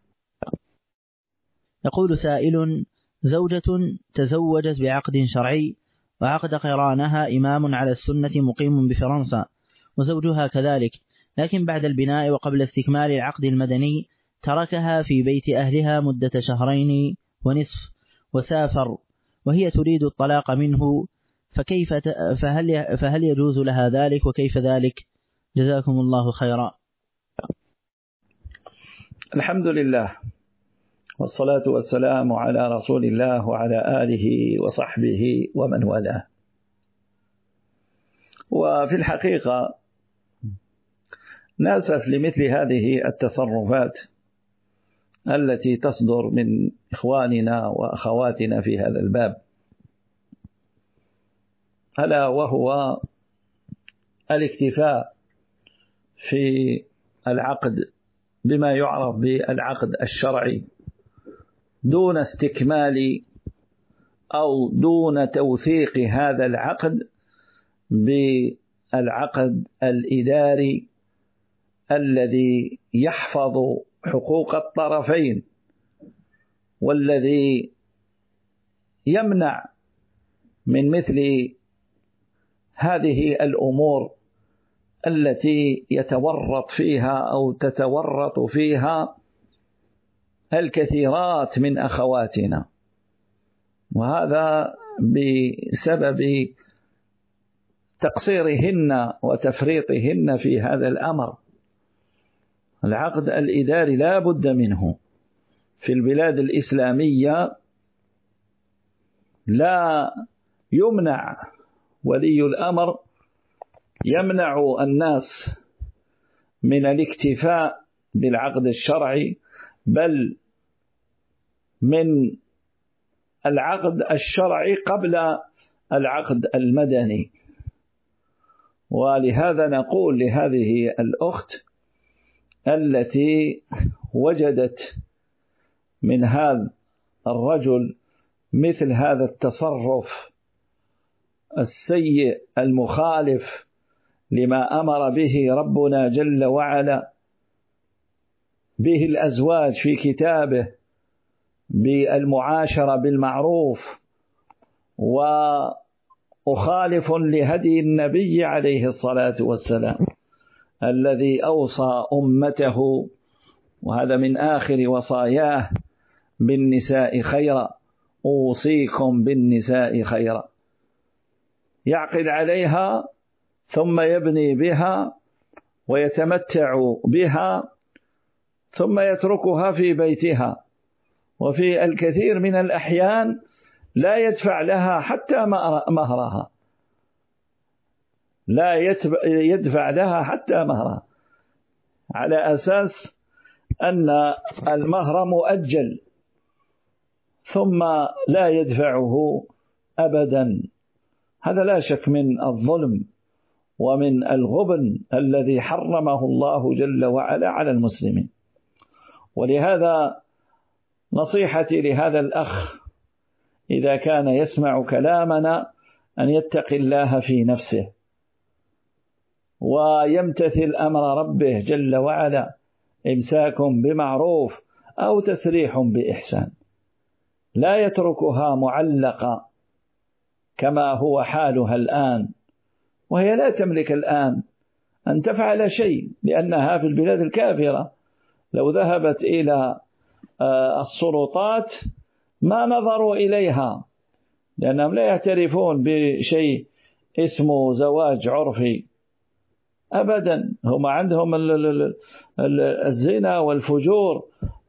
[SPEAKER 2] يقول سائل: زوجة تزوجت بعقد شرعي وعقد قرانها إمام على السنة مقيم بفرنسا وزوجها كذلك، لكن بعد البناء وقبل استكمال العقد المدني تركها في بيت أهلها مدة شهرين ونصف وسافر وهي تريد الطلاق منه، فكيف فهل فهل يجوز لها ذلك وكيف ذلك؟ جزاكم الله خيرا.
[SPEAKER 3] الحمد لله والصلاة والسلام على رسول الله وعلى آله وصحبه ومن والاه. وفي الحقيقة نأسف لمثل هذه التصرفات التي تصدر من إخواننا وأخواتنا في هذا الباب، ألا وهو الاكتفاء في العقد بما يعرف بالعقد الشرعي دون استكمال أو دون توثيق هذا العقد بالعقد الإداري الذي يحفظ حقوق الطرفين، والذي يمنع من مثل هذه الأمور التي يتورط فيها أو تتورط فيها الكثيرات من أخواتنا، وهذا بسبب تقصيرهن وتفريطهن في هذا الأمر. العقد الإداري لا بد منه في البلاد الإسلامية، لا يمنع ولي الأمر يمنع الناس من الاكتفاء بالعقد الشرعي، بل من العقد الشرعي قبل العقد المدني. ولهذا نقول لهذه الأخت التي وجدت من هذا الرجل مثل هذا التصرف السيء المخالف لما أمر به ربنا جل وعلا به الأزواج في كتابه بالمعاشرة بالمعروف، وأخالف لهدي النبي عليه الصلاة والسلام الذي أوصى أمته، وهذا من آخر وصاياه، بالنساء خيرا، أوصيكم بالنساء خيرا. يعقد عليها ثم يبني بها ويتمتع بها ثم يتركها في بيتها، وفي الكثير من الأحيان لا يدفع لها حتى مهرها، لا يدفع لها حتى مهرها، على أساس أن المهر مؤجل ثم لا يدفعه أبدا. هذا لا شك من الظلم ومن الغبن الذي حرمه الله جل وعلا على المسلمين. ولهذا نصيحتي لهذا الأخ إذا كان يسمع كلامنا أن يتقي الله في نفسه ويمتثل أمر ربه جل وعلا، إمساك بمعروف أو تسريح بإحسان، لا يتركها معلقة كما هو حالها الآن، وهي لا تملك الآن أن تفعل شيء، لأنها في البلاد الكافرة لو ذهبت إلى السلطات ما نظروا إليها، لأنهم لا يعترفون بشيء اسمه زواج عرفي أبدا. هم عندهم الزنا والفجور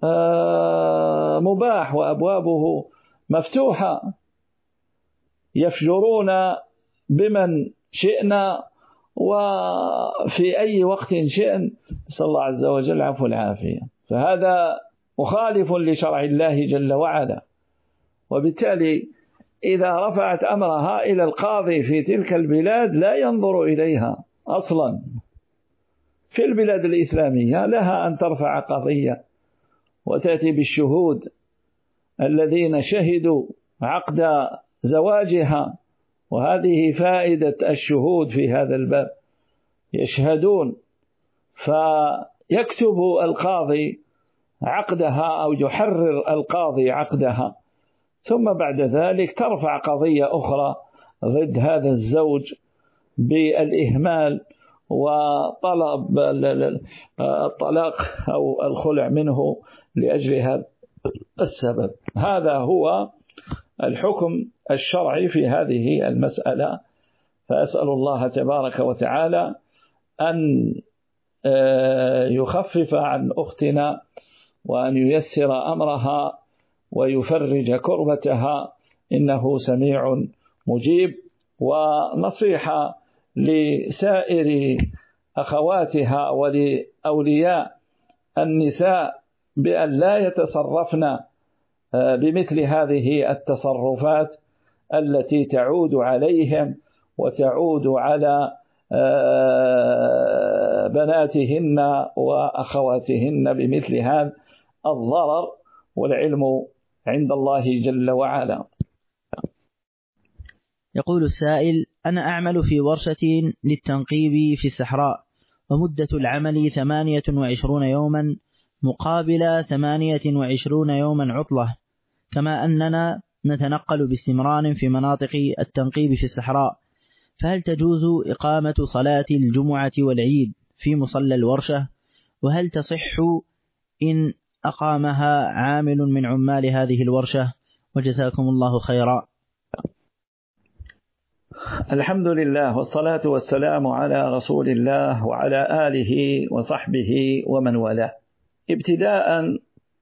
[SPEAKER 3] مباح وأبوابه مفتوحة، يفجرون بمن شئنا وفي أي وقت شئن، نسأل الله عز وجل العفو والعافية. فهذا مخالف لشرع الله جل وعلا، وبالتالي إذا رفعت أمرها إلى القاضي في تلك البلاد لا ينظر إليها أصلا. في البلاد الإسلامية لها أن ترفع قضية وتأتي بالشهود الذين شهدوا عقد زواجها، وهذه فائدة الشهود في هذا الباب، يشهدون فيكتب القاضي عقدها أو يحرر القاضي عقدها، ثم بعد ذلك ترفع قضية أخرى ضد هذا الزوج بالإهمال وطلب الطلاق أو الخلع منه لأجل هذا السبب. هذا هو الحكم الشرعي في هذه المسألة. فأسأل الله تبارك وتعالى أن يخفف عن أختنا وأن ييسر أمرها ويفرج كربتها، إنه سميع مجيب. ونصيحة لسائر أخواتها ولأولياء النساء بأن لا يتصرفن بمثل هذه التصرفات التي تعود عليهم وتعود على بناتهن وأخواتهن بمثل هذا الضرر، والعلم عند الله جل وعلا.
[SPEAKER 2] يقول السائل: أنا أعمل في ورشة للتنقيب في الصحراء، ومدة العمل ثمانية وعشرون يوما مقابل ثمانية وعشرون يوما عطلة، كما أننا نتنقل باستمرار في مناطق التنقيب في الصحراء، فهل تجوز إقامة صلاة الجمعة والعيد في مصلى الورشة؟ وهل تصح إن أقامها عامل من عمال هذه الورشة؟ وجزاكم الله خيرا.
[SPEAKER 3] الحمد لله والصلاة والسلام على رسول الله وعلى آله وصحبه ومن والاه. ابتداء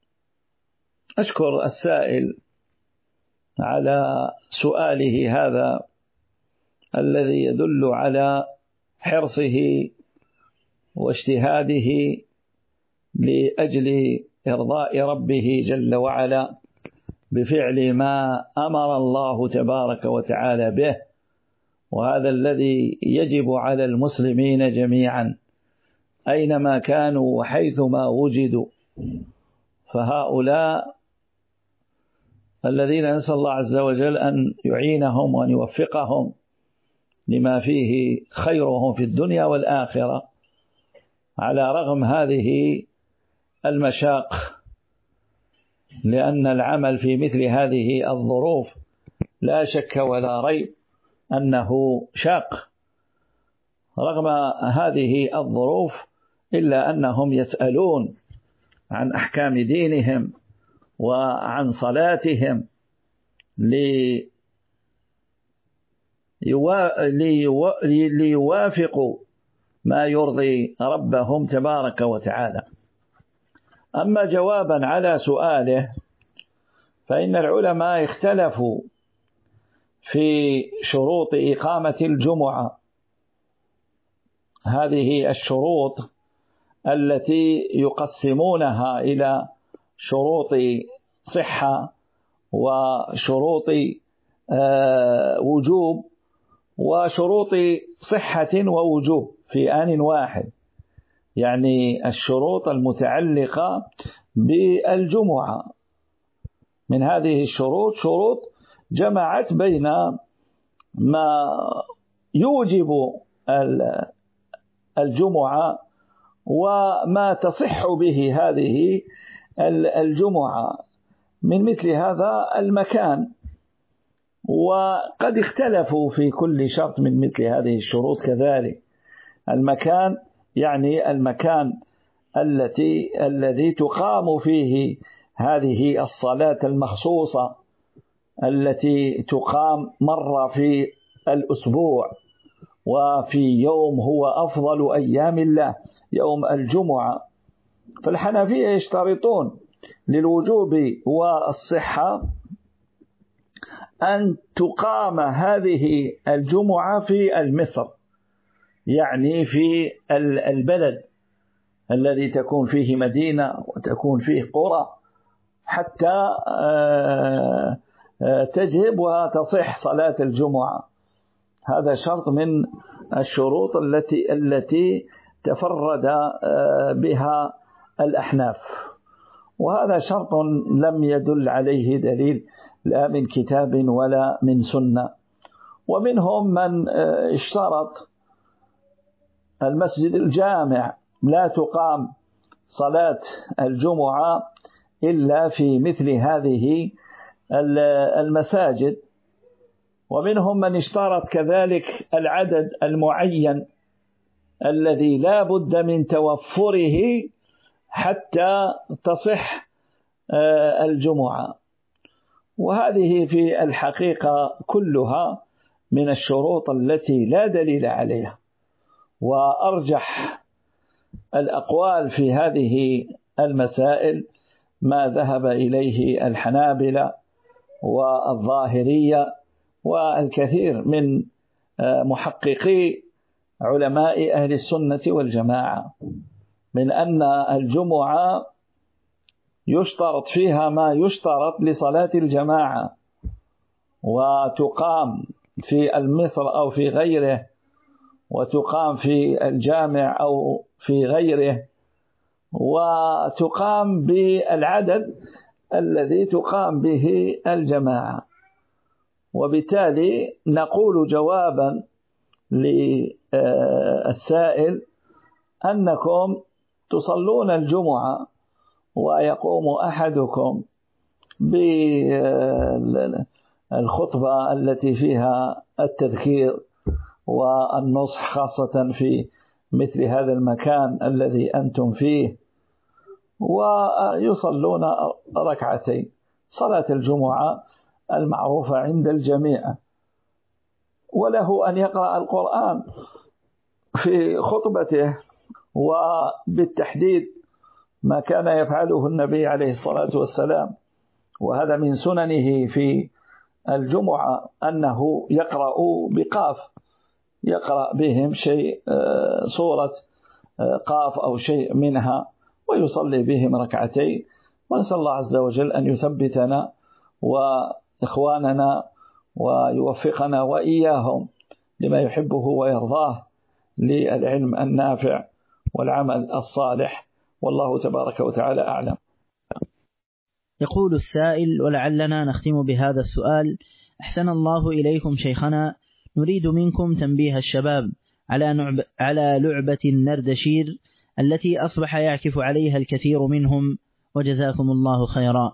[SPEAKER 3] أشكر السائل على سؤاله هذا الذي يدل على حرصه واجتهاده لأجل إرضاء ربه جل وعلا بفعل ما أمر الله تبارك وتعالى به، وهذا الذي يجب على المسلمين جميعا أينما كانوا وحيثما وجدوا. فهؤلاء الذين نسأل الله عز وجل أن يعينهم وأن يوفقهم لما فيه خيرهم في الدنيا والآخرة، على رغم هذه المشاق، لأن العمل في مثل هذه الظروف لا شك ولا ريب أنه شاق. رغم هذه الظروف إلا أنهم يسألون عن أحكام دينهم وعن صلاتهم ليوافقوا ما يرضي ربهم تبارك وتعالى. أما جوابا على سؤاله، فإن العلماء اختلفوا في شروط إقامة الجمعة. هذه الشروط التي يقسمونها إلى شروط صحة وشروط وجوب وشروط صحة ووجوب في آن واحد، يعني الشروط المتعلقة بالجمعة. من هذه الشروط شروط جمعت بين ما يوجب الجمعة وما تصح به هذه الجمعة من مثل هذا المكان، وقد اختلفوا في كل شرط من مثل هذه الشروط كذلك. المكان يعني المكان التي الذي تقام فيه هذه الصلاة المخصوصة التي تقام مرة في الأسبوع وفي يوم هو أفضل أيام الله، يوم الجمعة. فالحنفية يشترطون للوجوب والصحة أن تقام هذه الجمعة في المصر، يعني في البلد الذي تكون فيه مدينة وتكون فيه قرى، حتى تجب وتصح صلاة الجمعة. هذا شرط من الشروط التي التي تفرد بها الأحناف، وهذا شرط لم يدل عليه دليل لا من كتاب ولا من سنة. ومنهم من اشترط المسجد الجامع لا تقام صلاة الجمعة إلا في مثل هذه المساجد. ومنهم من اشترط كذلك العدد المعين الذي لا بد من توفره حتى تصح الجمعة. وهذه في الحقيقة كلها من الشروط التي لا دليل عليها. وأرجح الأقوال في هذه المسائل ما ذهب إليه الحنابلة والظاهرية والكثير من محققي علماء أهل السنة والجماعة من أن الجمعة يشترط فيها ما يشترط لصلاة الجماعة، وتقام في المصر أو في غيره، وتقام في الجامع أو في غيره، وتقام بالعدد الذي تقام به الجماعة. وبالتالي نقول جوابا للسائل أنكم تصلون الجمعة ويقوم أحدكم بالخطبة التي فيها التذكير والنصح، خاصة في مثل هذا المكان الذي أنتم فيه، ويصلون ركعتين صلاة الجمعة المعروفة عند الجميع، وله أن يقرأ القرآن في خطبته، وبالتحديد ما كان يفعله النبي عليه الصلاة والسلام، وهذا من سننه في الجمعة أنه يقرأ بقاف، يقرأ بهم شيء سورة قاف أو شيء منها ويصلي بهم ركعتين. ونسأل الله عز وجل أن يثبتنا وإخواننا ويوفقنا وإياهم لما يحبه ويرضاه للعلم النافع والعمل الصالح، والله تبارك وتعالى أعلم.
[SPEAKER 2] يقول السائل، ولعلنا نختم بهذا السؤال: أحسن الله إليكم شيخنا، نريد منكم تنبيه الشباب على على لعبة النردشير التي أصبح يعكف عليها الكثير منهم، وجزاكم الله خيرا.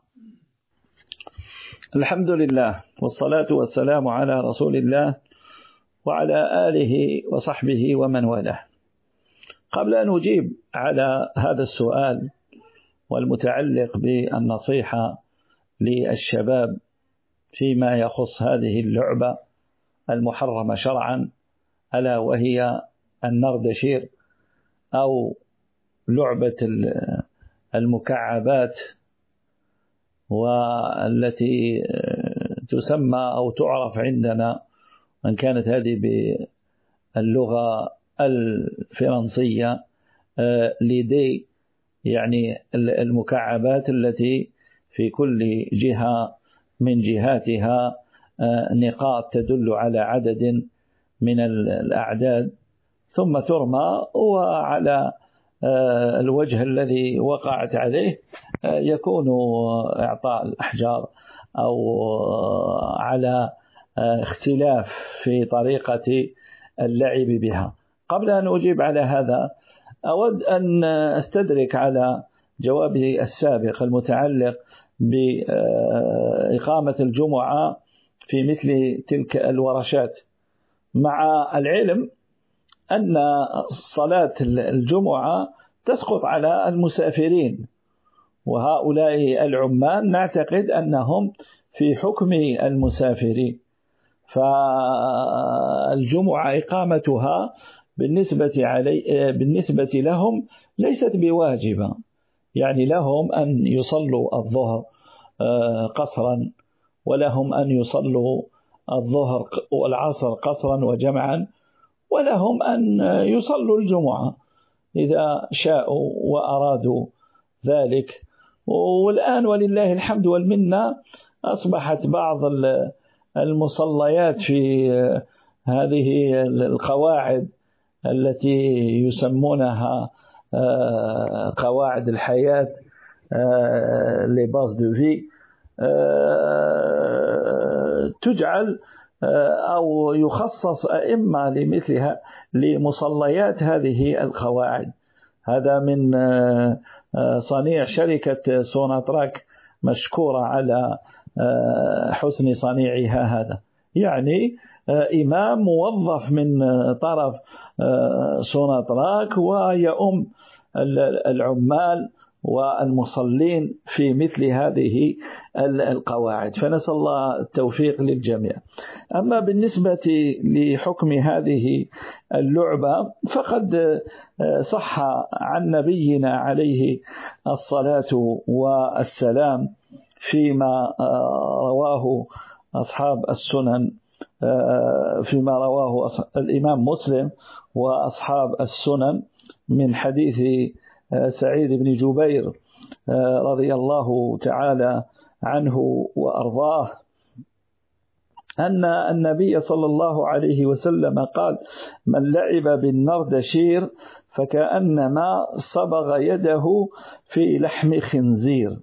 [SPEAKER 3] الحمد لله، والصلاة والسلام على رسول الله وعلى آله وصحبه ومن والاه. قبل أن أجيب على هذا السؤال والمتعلق بالنصيحة للشباب فيما يخص هذه اللعبة المحرمة شرعا، ألا وهي النردشير أو لعبة المكعبات، والتي تسمى أو تعرف عندنا أن كانت هذه باللغة الفرنسية ليدي، يعني المكعبات التي في كل جهة من جهاتها نقاط تدل على عدد من الأعداد، ثم ترمى، وعلى الوجه الذي وقعت عليه يكون إعطاء الأحجار أو على اختلاف في طريقة اللعب بها. قبل أن أجيب على هذا أود أن أستدرك على جوابي السابق المتعلق بإقامة الجمعة في مثل تلك الورشات، مع العلم أن صلاة الجمعة تسقط على المسافرين، وهؤلاء العمال نعتقد أنهم في حكم المسافرين، فالجمعة إقامتها بالنسبة علي بالنسبة لهم ليست بواجبة، يعني لهم أن يصلوا الظهر قصرا، ولهم أن يصلوا الظهر والعصر قصرا وجمعا، ولهم أن يصلوا الجمعة إذا شاءوا وأرادوا ذلك. والآن ولله الحمد والمنة أصبحت بعض المصليات في هذه القواعد التي يسمونها قواعد الحياة لباس دو في تجعل أو يخصص أئمة لمثلها لمصليات هذه القواعد. هذا من صنيع شركة سوناتراك، مشكورة على حسن صنيعها هذا، يعني إمام موظف من طرف سوناتراك ويؤم العمال والمصلين في مثل هذه القواعد، فنسأل الله التوفيق للجميع. أما بالنسبة لحكم هذه اللعبة فقد صح عن نبينا عليه الصلاة والسلام فيما رواه أصحاب السنن، فيما رواه الإمام مسلم وأصحاب السنن من حديث سعيد بن جبير رضي الله تعالى عنه وأرضاه أن النبي صلى الله عليه وسلم قال: من لعب بالنردشير فكأنما صبغ يده في لحم خنزير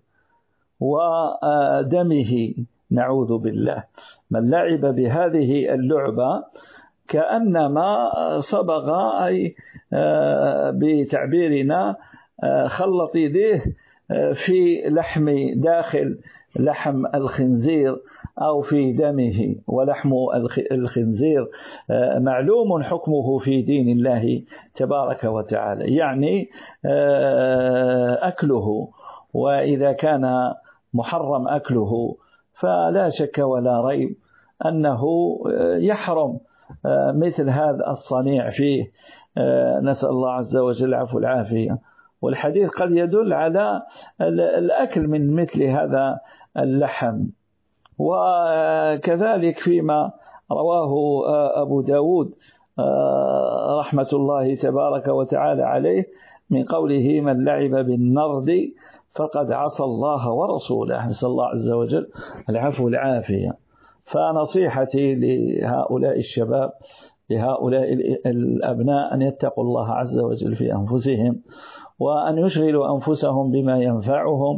[SPEAKER 3] ودمه، نعوذ بالله. من لعب بهذه اللعبة كأنما صبغ، أي بتعبيرنا خلط يديه في لحم داخل لحم الخنزير أو في دمه. ولحم الخنزير معلوم حكمه في دين الله تبارك وتعالى، يعني أكله، وإذا كان محرم أكله فلا شك ولا ريب أنه يحرم مثل هذا الصنيع فيه. نسأل الله عز وجل العفو والعافية. والحديث قد يدل على الأكل من مثل هذا اللحم. وكذلك فيما رواه أبو داود رحمة الله تبارك وتعالى عليه من قوله: من لعب بالنرد فقد عصى الله ورسوله. نسأل الله عز وجل العفو والعافية. فنصيحتي لهؤلاء الشباب، لهؤلاء الأبناء، أن يتقوا الله عز وجل في أنفسهم، وأن يشغلوا أنفسهم بما ينفعهم،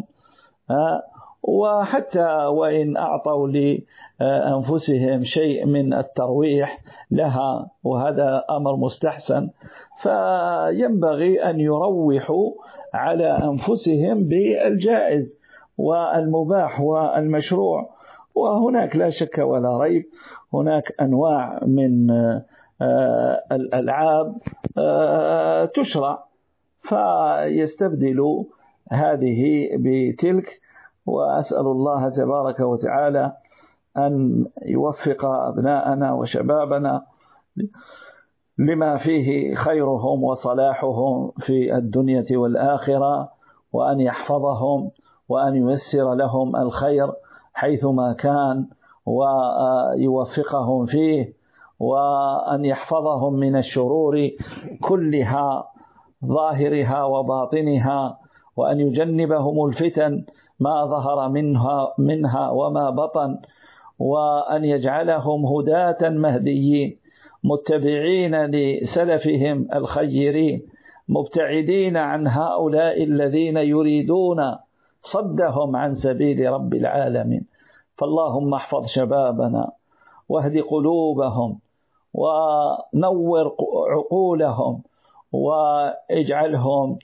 [SPEAKER 3] وحتى وإن أعطوا لأنفسهم شيء من الترويح لها، وهذا أمر مستحسن، فينبغي أن يروحوا على أنفسهم بالجائز والمباح والمشروع. وهناك لا شك ولا ريب هناك أنواع من الألعاب تشرع، فيستبدلوا هذه بتلك. وأسأل الله تبارك وتعالى أن يوفق أبناءنا وشبابنا لما فيه خيرهم وصلاحهم في الدنيا والآخرة، وأن يحفظهم وأن ييسر لهم الخير حيثما كان ويوفقهم فيه، وأن يحفظهم من الشرور كلها ظاهرها وباطنها، وأن يجنبهم الفتن ما ظهر منها, منها وما بطن، وأن يجعلهم هداة مهديين متبعين لسلفهم الخيرين، مبتعدين عن هؤلاء الذين يريدون صدهم عن سبيل رب العالمين. فاللهم احفظ شبابنا واهد قلوبهم ونور عقولهم، واجعلهم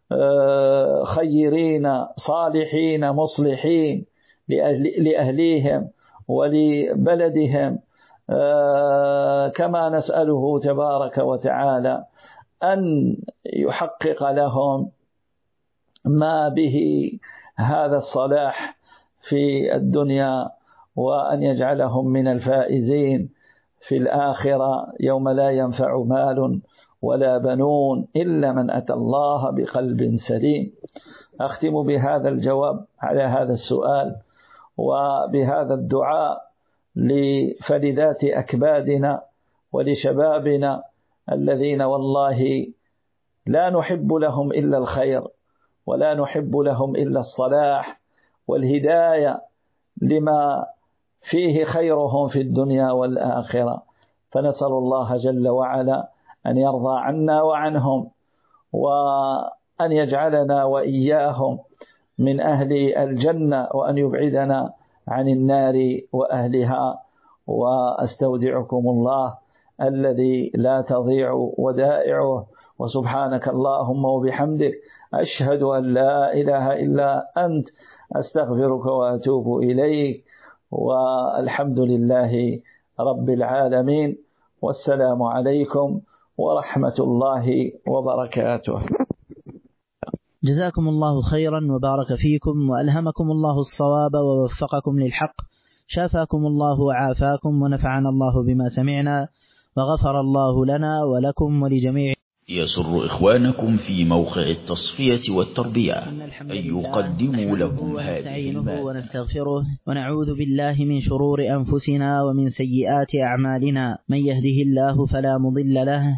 [SPEAKER 3] خيرين صالحين مصلحين لأهليهم ولبلدهم، كما نسأله تبارك وتعالى أن يحقق لهم ما به هذا الصلاح في الدنيا، وأن يجعلهم من الفائزين في الآخرة يوم لا ينفع مال ولا بنون إلا من أتى الله بقلب سليم. أختم بهذا الجواب على هذا السؤال وبهذا الدعاء لفلذات أكبادنا ولشبابنا الذين والله لا نحب لهم إلا الخير، ولا نحب لهم إلا الصلاح والهداية لما فيه خيرهم في الدنيا والآخرة. فنسأل الله جل وعلا أن يرضى عنا وعنهم، وأن يجعلنا وإياهم من أهل الجنة، وأن يبعدنا عن النار وأهلها. وأستودعكم الله الذي لا تضيع ودائعه، وسبحانك اللهم وبحمدك أشهد أن لا إله إلا أنت أستغفرك وأتوب إليك. والحمد لله رب العالمين، والسلام عليكم ورحمة الله وبركاته.
[SPEAKER 2] جزاكم الله خيرا وبارك فيكم، وألهمكم الله الصواب ووفقكم للحق، شافاكم الله وعافاكم، ونفعنا الله بما سمعنا، وغفر الله لنا ولكم ولجميع.
[SPEAKER 1] يسر إخوانكم في موقع التصفية والتربية أن يقدموا لكم هذه المادة
[SPEAKER 2] ونستغفره ونعوذ بالله من شرور أنفسنا ومن سيئات أعمالنا. من يهده الله فلا مضل له،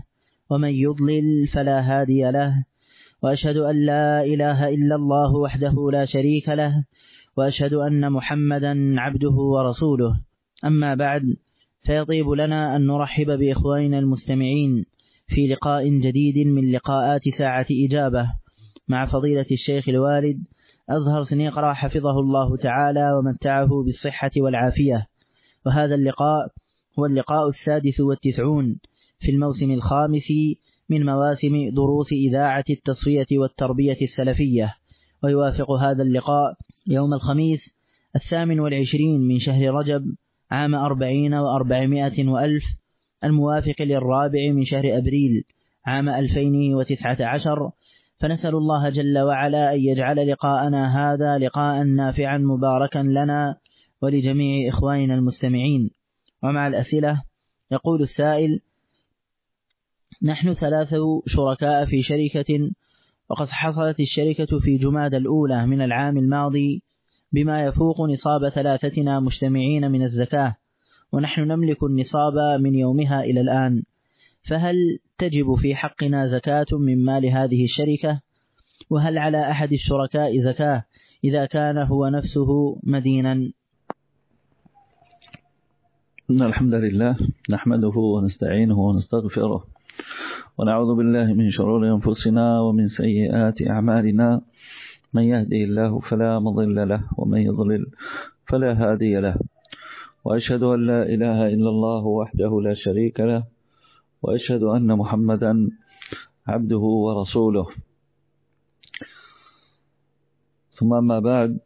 [SPEAKER 2] ومن يضلل فلا هادي له، وأشهد أن لا إله إلا الله وحده لا شريك له، وأشهد أن محمدا عبده ورسوله. أما بعد، فيطيب لنا أن نرحب بإخواننا المستمعين في لقاء جديد من لقاءات ساعة إجابة مع فضيلة الشيخ الوالد أزهر سنيقرة حفظه الله تعالى ومتعه بالصحة والعافية. وهذا اللقاء هو اللقاء السادس والتسعون في الموسم الخامس من مواسم دروس إذاعة التصفية والتربية السلفية، ويوافق هذا اللقاء يوم الخميس الثامن والعشرين من شهر رجب عام أربعين وأربعمائة وألف، الموافق للرابع من شهر أبريل عام ألفين وتسعة عشر. فنسأل الله جل وعلا أن يجعل لقاءنا هذا لقاء نافعا مباركا لنا ولجميع إخواننا المستمعين. ومع الأسئلة يقول السائل: نحن ثلاثة شركاء في شركة، وقد حصلت الشركة في جمادى الأولى من العام الماضي بما يفوق نصاب ثلاثتنا مجتمعين من الزكاة، ونحن نملك النصاب من يومها إلى الآن، فهل تجب في حقنا زكاة من مال هذه الشركة؟ وهل على أحد الشركاء زكاة إذا كان هو نفسه مدينا؟
[SPEAKER 3] إن الحمد لله نحمده ونستعينه ونستغفره، ونعوذ بالله من شرور أنفسنا ومن سيئات أعمالنا، من يهدي الله فلا مضل له ومن يضلل فلا هادي له، وأشهد أن لا إله إلا الله وحده لا شريك له، وأشهد أن محمدا عبده ورسوله. ثم ما بعد،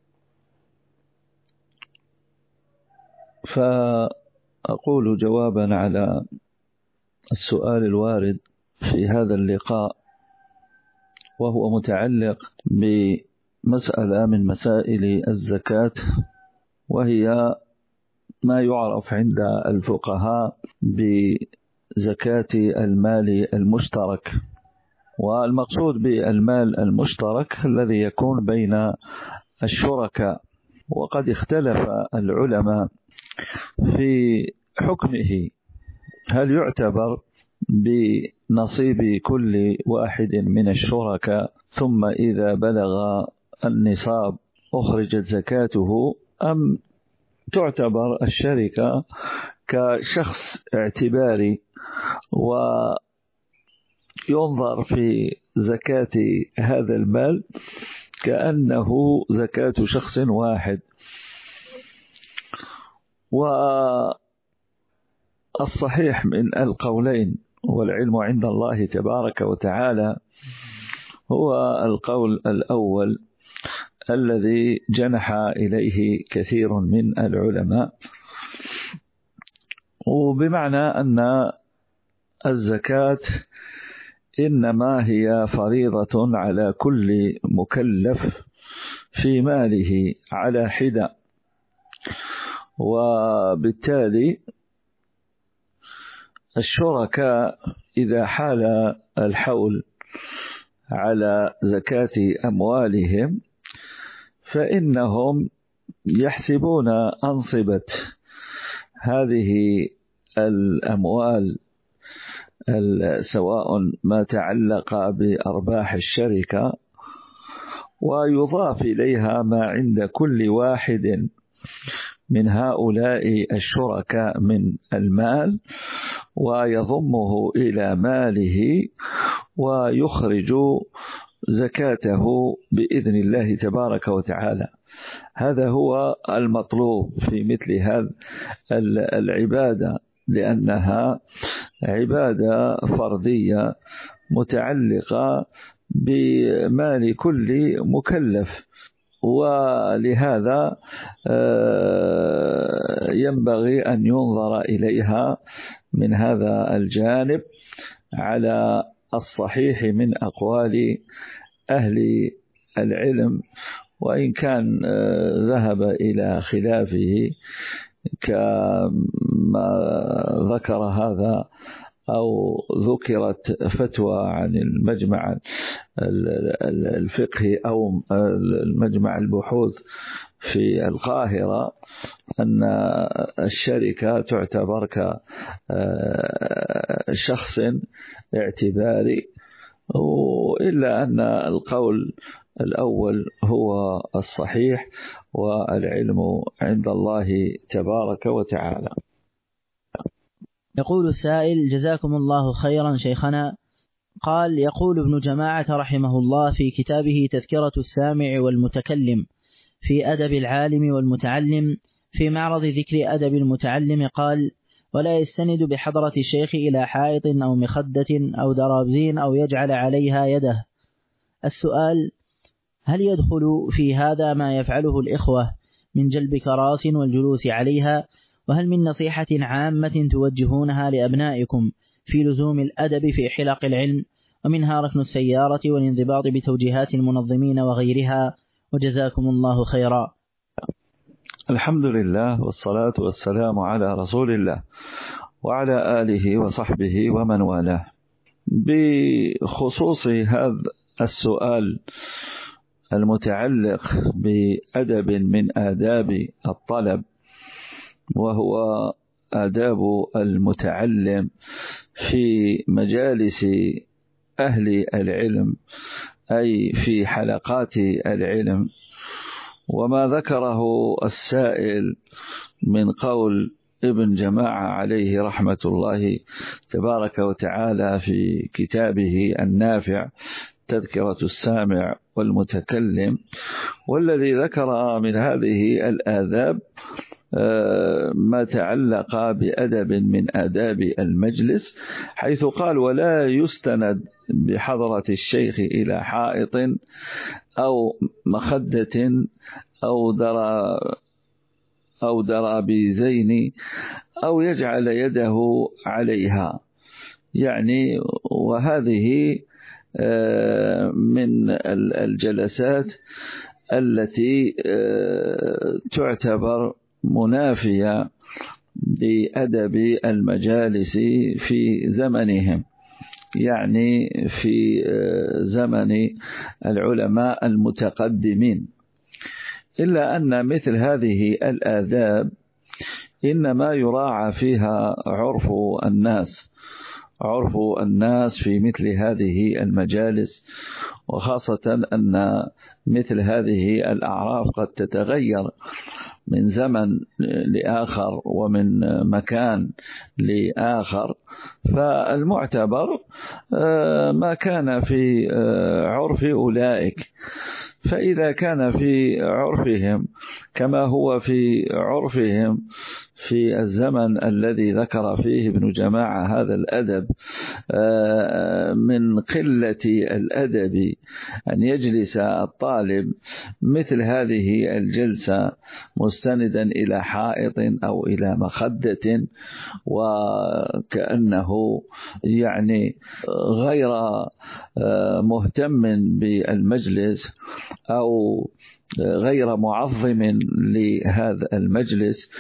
[SPEAKER 3] فأقول جوابا على السؤال الوارد في هذا اللقاء، وهو متعلق بمسألة من مسائل الزكاة، وهي ما يعرف عند الفقهاء بزكاة المال المشترك. والمقصود بالمال المشترك الذي يكون بين الشركاء، وقد اختلف العلماء في حكمه، هل يعتبر بنصيب كل واحد من الشركاء ثم إذا بلغ النصاب أخرجت زكاته، أم تعتبر الشركة كشخص اعتباري وينظر في زكاة هذا المال كأنه زكاة شخص واحد؟ والصحيح من القولين والعلم عند الله تبارك وتعالى هو القول الأول الذي جنح إليه كثير من العلماء، وبمعنى أن الزكاة إنما هي فريضة على كل مكلف في ماله على حدة، وبالتالي الشركاء إذا حال الحول على زكاة أموالهم فإنهم يحسبون أنصبة هذه الأموال سواء ما تعلق بأرباح الشركة، ويضاف إليها ما عند كل واحد من هؤلاء الشركاء من المال، ويضمه إلى ماله ويخرج زكاته بإذن الله تبارك وتعالى. هذا هو المطلوب في مثل هذه العبادة، لأنها عبادة فردية متعلقة بمال كل مكلف، ولهذا ينبغي أن ينظر إليها من هذا الجانب على الصحيح من أقوال أهل العلم، وإن كان ذهب إلى خلافه كما ذكر هذا أو ذكرت فتوى عن المجمع الفقهي أو المجمع البحوث في القاهرة أن الشركة تعتبر كشخص اعتباري، إلا أن القول الأول هو الصحيح، والعلم عند الله تبارك وتعالى.
[SPEAKER 2] يقول السائل: جزاكم الله خيرا شيخنا. قال: يقول ابن جماعة رحمه الله في كتابه تذكرة السامع والمتكلم في أدب العالم والمتعلم في معرض ذكر أدب المتعلم، قال: ولا يستند بحضرة الشيخ إلى حائط أو مخدة أو درابزين أو يجعل عليها يده. السؤال: هل يدخل في هذا ما يفعله الإخوة من جلب كراس والجلوس عليها؟ وهل من نصيحة عامة توجهونها لأبنائكم في لزوم الأدب في حلق العلم، ومنها ركن السيارة والانضباط بتوجيهات المنظمين وغيرها؟ وجزاكم الله خيرا.
[SPEAKER 3] الحمد لله والصلاة والسلام على رسول الله وعلى آله وصحبه ومن والاه. بخصوص هذا السؤال المتعلق بأدب من آداب الطلب، وهو آداب المتعلم في مجالس أهل العلم، أي في حلقات العلم، وما ذكره السائل من قول ابن جماعة عليه رحمة الله تبارك وتعالى في كتابه النافع تذكرة السامع والمتكلم، والذي ذكر من هذه الآداب ما تعلق بأدب من آداب المجلس، حيث قال: ولا يستند بحضرة الشيخ إلى حائط أو مخدة أو درا أو درابيزين أو يجعل يده عليها. يعني وهذه من الجلسات التي تعتبر منافية لأدب المجالس في زمنهم، يعني في زمن العلماء المتقدمين. إلا أن مثل هذه الآداب إنما يراعى فيها عرف الناس عرف الناس في مثل هذه المجالس، وخاصة أن مثل هذه الأعراف قد تتغير من زمن لآخر ومن مكان لآخر، فالمعتبر ما كان في عرف أولئك. فإذا كان في عرفهم كما هو في عرفهم في الزمن الذي ذكر فيه ابن جماعة هذا الأدب، من قلة الأدب أن يجلس الطالب مثل هذه الجلسة مستندا إلى حائط أو إلى مخدة، وكأنه يعني غير مهتم بالمجلس أو غير معظم لهذا المجلس،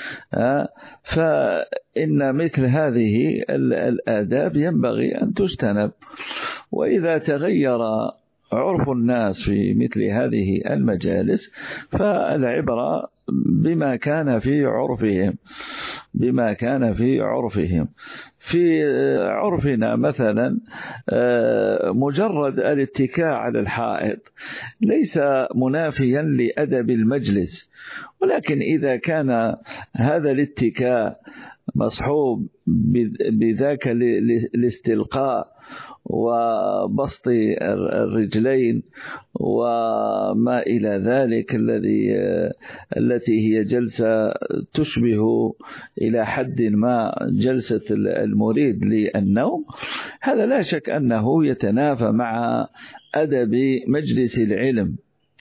[SPEAKER 3] فإن مثل هذه الآداب ينبغي أن تجتنب. وإذا تغير عرف الناس في مثل هذه المجالس فالعبرة بما كان في عرفهم بما كان في عرفهم في عرفنا مثلا مجرد الاتكاء على الحائط ليس منافيا لأدب المجلس، ولكن إذا كان هذا الاتكاء مصحوب بذاك الاستلقاء وبسط الرجلين وما إلى ذلك الذي التي هي جلسة تشبه إلى حد ما جلسة المريد للنوم، هذا لا شك أنه يتنافى مع أدب مجلس العلم.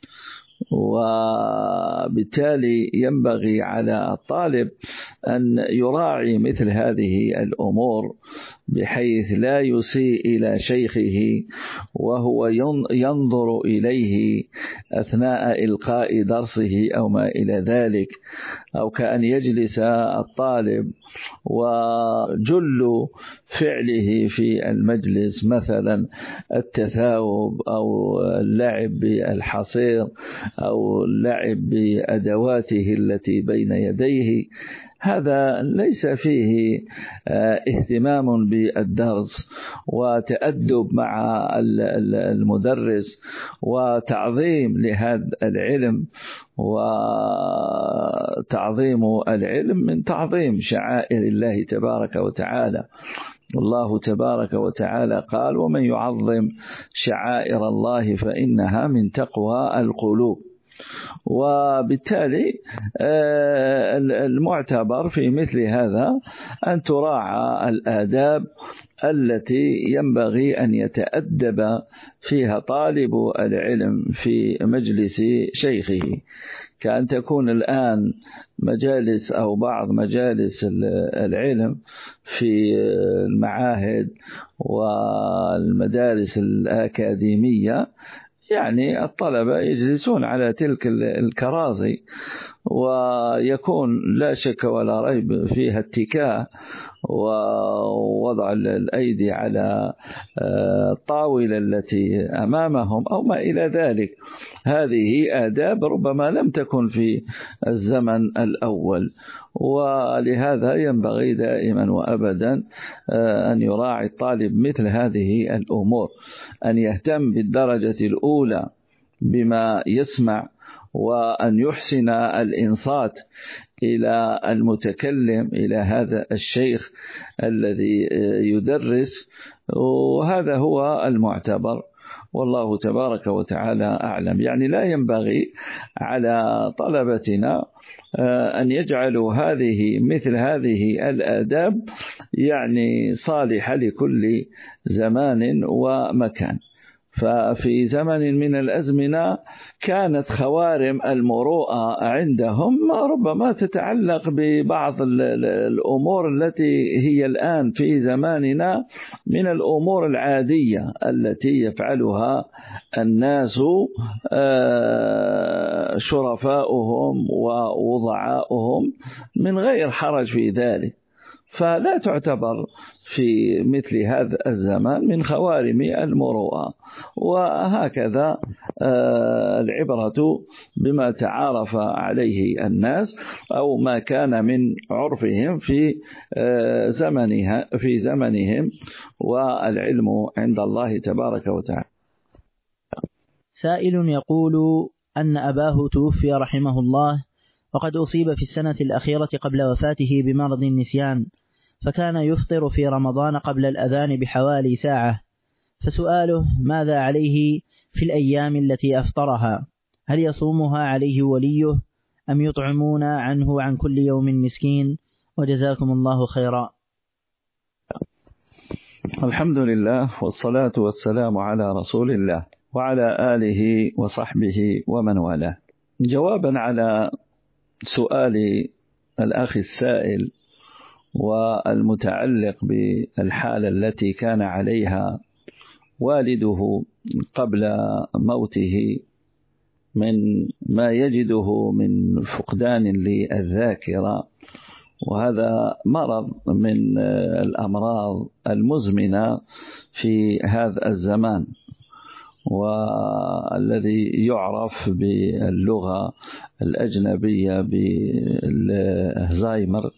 [SPEAKER 3] وبالتالي ينبغي على الطالب أن يراعي مثل هذه الأمور بحيث لا يسيء إلى شيخه وهو ينظر إليه أثناء إلقاء درسه أو ما إلى ذلك، أو كأن يجلس الطالب وجل فعله في المجلس مثلا التثاؤب أو اللعب بالحصير أو اللعب بأدواته التي بين يديه، هذا ليس فيه اهتمام بالدرس وتأدب مع المدرس وتعظيم لهذا العلم. وتعظيم العلم من تعظيم شعائر الله تبارك وتعالى، والله تبارك وتعالى قال: ومن يعظم شعائر الله فإنها من تقوى القلوب. وبالتالي المعتبر في مثل هذا أن تراعى الآداب التي ينبغي أن يتأدب فيها طالب العلم في مجلس شيخه، كأن تكون الآن مجالس أو بعض مجالس العلم في المعاهد والمدارس الأكاديمية، يعني الطلبة يجلسون على تلك الكراسي ويكون لا شك ولا ريب فيها اتكاء ووضع الأيدي على الطاولة التي أمامهم أو ما إلى ذلك. هذه آداب ربما لم تكن في الزمن الأول، ولهذا ينبغي دائما وأبدا أن يراعي الطالب مثل هذه الأمور، أن يهتم بالدرجة الأولى بما يسمع، وأن يحسن الإنصات إلى المتكلم، إلى هذا الشيخ الذي يدرس، وهذا هو المعتبر، والله تبارك وتعالى أعلم. يعني لا ينبغي على طلبتنا أن يجعلوا هذه مثل هذه الآداب يعني صالحة لكل زمان ومكان. ففي زمن من الأزمنة كانت خوارم المروءة عندهم ربما تتعلق ببعض الأمور التي هي الآن في زماننا من الأمور العادية التي يفعلها الناس شرفاؤهم ووضعاؤهم من غير حرج في ذلك، فلا تعتبر في مثل هذا الزمان من خوارم المروءة. وهكذا العبرة بما تعارف عليه الناس أو ما كان من عرفهم في زمنها في زمنهم، والعلم عند الله تبارك وتعالى.
[SPEAKER 2] سائل يقول أن أباه توفي رحمه الله، وقد أصيب في السنة الأخيرة قبل وفاته بمرض النسيان، فكان يفطر في رمضان قبل الأذان بحوالي ساعة، فسؤاله: ماذا عليه في الأيام التي أفطرها؟ هل يصومها عليه وليه أم يطعمون عنه عن كل يوم مسكين؟ وجزاكم الله خيرا.
[SPEAKER 3] الحمد لله والصلاة والسلام على رسول الله وعلى آله وصحبه ومن والاه. جوابا على سؤال الأخ السائل والمتعلق بالحالة التي كان عليها والده قبل موته من ما يجده من فقدان للذاكرة، وهذا مرض من الأمراض المزمنة في هذا الزمان، والذي يعرف باللغة الأجنبية بالزهايمر.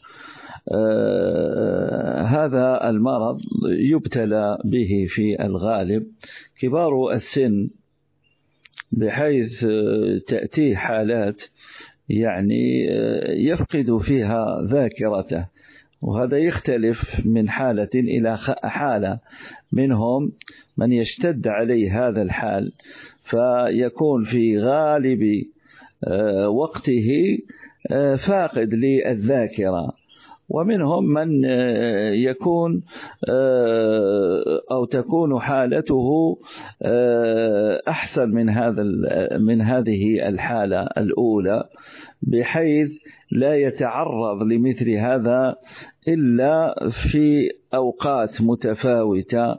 [SPEAKER 3] آه هذا المرض يبتلى به في الغالب كبار السن، بحيث تأتي حالات يعني يفقد فيها ذاكرته، وهذا يختلف من حالة إلى حالة. منهم من يشتد عليه هذا الحال فيكون في غالب وقته فاقد للذاكرة، ومنهم من يكون أو تكون حالته أحسن من هذا من هذه الحالة الأولى، بحيث لا يتعرض لمثل هذا إلا في أوقات متفاوتة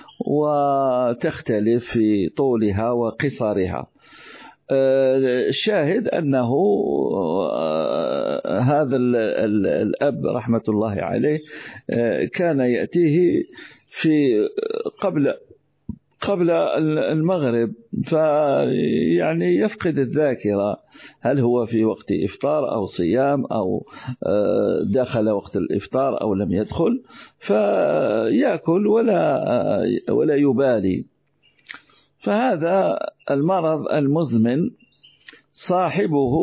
[SPEAKER 3] وتختلف في طولها وقصرها. الشاهد أنه هذا الأب رحمة الله عليه كان يأتيه في قبل قبل المغرب، فيعني يفقد الذاكرة، هل هو في وقت إفطار أو صيام أو دخل وقت الإفطار أو لم يدخل، فيأكل ولا ولا يبالي. فهذا المرض المزمن صاحبه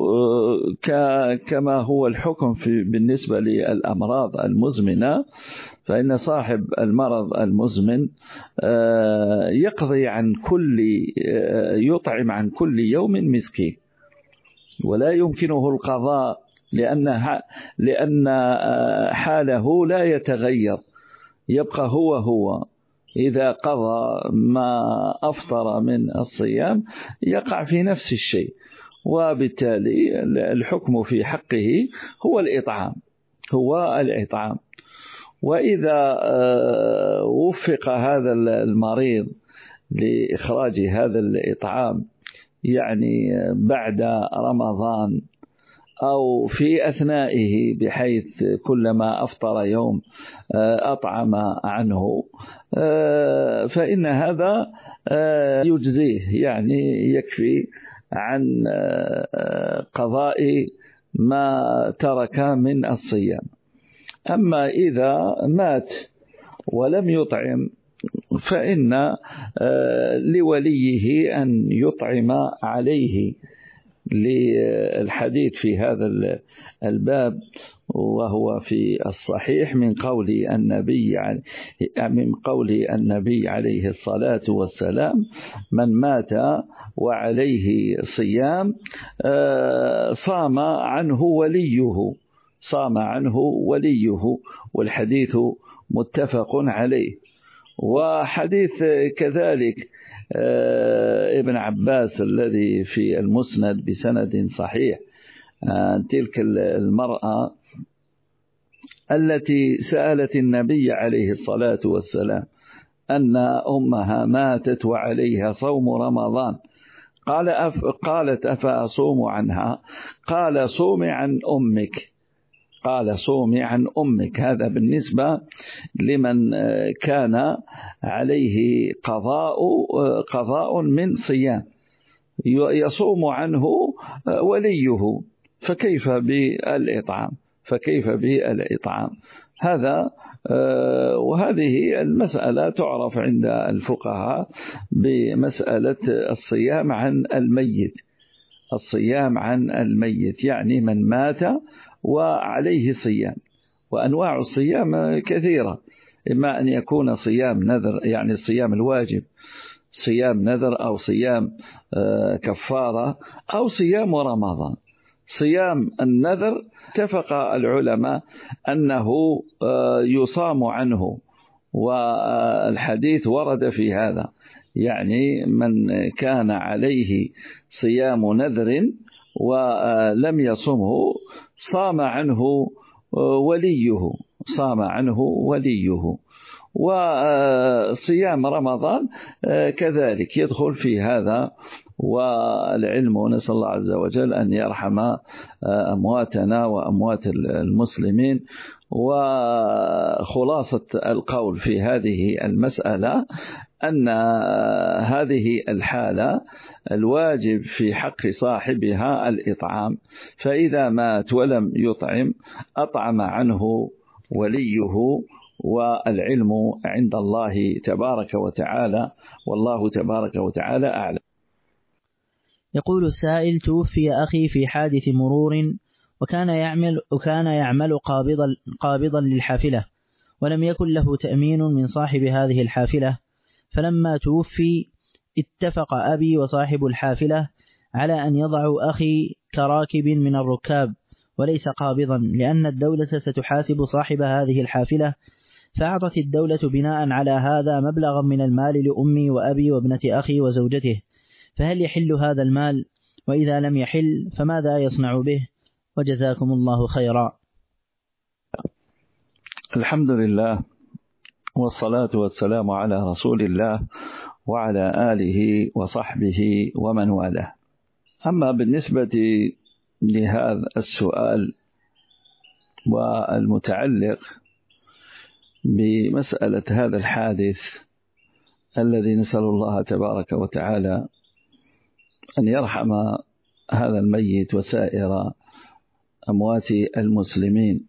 [SPEAKER 3] كما هو الحكم في بالنسبة للأمراض المزمنة، فإن صاحب المرض المزمن يقضي عن كل يطعم عن كل يوم مسكين، ولا يمكنه القضاء لأن لأن حاله لا يتغير، يبقى هو هو. إذا قضى ما أفطر من الصيام يقع في نفس الشيء، وبالتالي الحكم في حقه هو الإطعام هو الإطعام. وإذا وفق هذا المريض لإخراج هذا الإطعام يعني بعد رمضان أو في أثنائه، بحيث كلما أفطر يوم أطعم عنه، فإن هذا يجزيه، يعني يكفي عن قضاء ما ترك من الصيام. أما إذا مات ولم يطعم فإن لوليه أن يطعم عليه، للحديث في هذا الباب، وهو في الصحيح من قول النبي من قول النبي عليه الصلاة والسلام: من مات وعليه صيام صام عنه وليه صام عنه وليه والحديث متفق عليه. وحديث كذلك ابن عباس الذي في المسند بسند صحيح، تلك المرأة التي سألت النبي عليه الصلاة والسلام أن أمها ماتت وعليها صوم رمضان، قال أف قالت أفأصوم عنها؟ قال صومي عن أمك قال صومي عن أمك. هذا بالنسبة لمن كان عليه قضاء قضاء من صيام يصوم عنه وليه، فكيف بالإطعام فكيف بالإطعام هذا. وهذه المسألة تعرف عند الفقهاء بمسألة الصيام عن الميت الصيام عن الميت يعني من مات وعليه صيام. وأنواع الصيام كثيرة، إما أن يكون صيام نذر يعني الصيام الواجب، صيام نذر، أو صيام كفارة، أو صيام رمضان. صيام النذر اتفق العلماء أنه يصام عنه، والحديث ورد في هذا، يعني من كان عليه صيام نذر ولم يصمه صام عنه وليه صام عنه وليه. وصيام رمضان كذلك يدخل في هذا. والعلم، نسأل الله عز وجل أن يرحم أمواتنا وأموات المسلمين. وخلاصة القول في هذه المسألة أن هذه الحالة الواجب في حق صاحبها الإطعام، فإذا مات ولم يطعم أطعم عنه وليه، والعلم عند الله تبارك وتعالى، والله تبارك وتعالى أعلم.
[SPEAKER 2] يقول السائل: توفي أخي في حادث مرور، وكان يعمل وكان يعمل قابضا قابضا للحافلة، ولم يكن له تأمين من صاحب هذه الحافلة، فلما توفي اتفق أبي وصاحب الحافلة على أن يضعوا أخي كراكب من الركاب، وليس قابضا، لأن الدولة ستحاسب صاحب هذه الحافلة، فأعطت الدولة بناء على هذا مبلغا من المال لأمي وأبي وابنة أخي وزوجته، فهل يحل هذا المال؟ وإذا لم يحل فماذا يصنع به؟ وجزاكم الله خيرا.
[SPEAKER 3] الحمد لله والصلاة والسلام على رسول الله وعلى آله وصحبه ومن والاه. أما بالنسبة لهذا السؤال والمتعلق بمسألة هذا الحادث الذي نسأل الله تبارك وتعالى أن يرحم هذا الميت وسائر أموات المسلمين،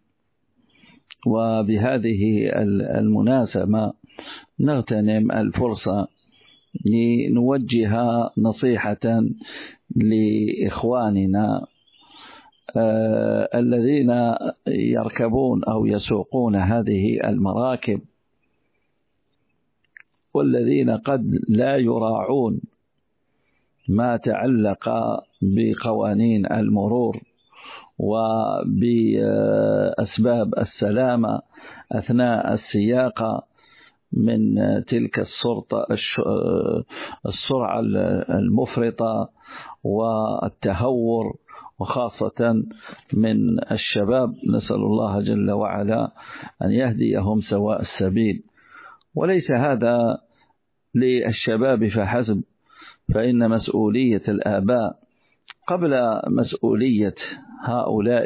[SPEAKER 3] وبهذه المناسبة نغتنم الفرصة لنوجه نصيحة لإخواننا الذين يركبون أو يسوقون هذه المراكب، والذين قد لا يراعون ما تعلق بقوانين المرور وبأسباب السلامة أثناء السياقة من تلك السرعة السرعة المفرطة والتهور، وخاصة من الشباب، نسأل الله جل وعلا أن يهديهم سواء السبيل. وليس هذا للشباب فحسب، فإن مسؤولية الآباء قبل مسؤولية هؤلاء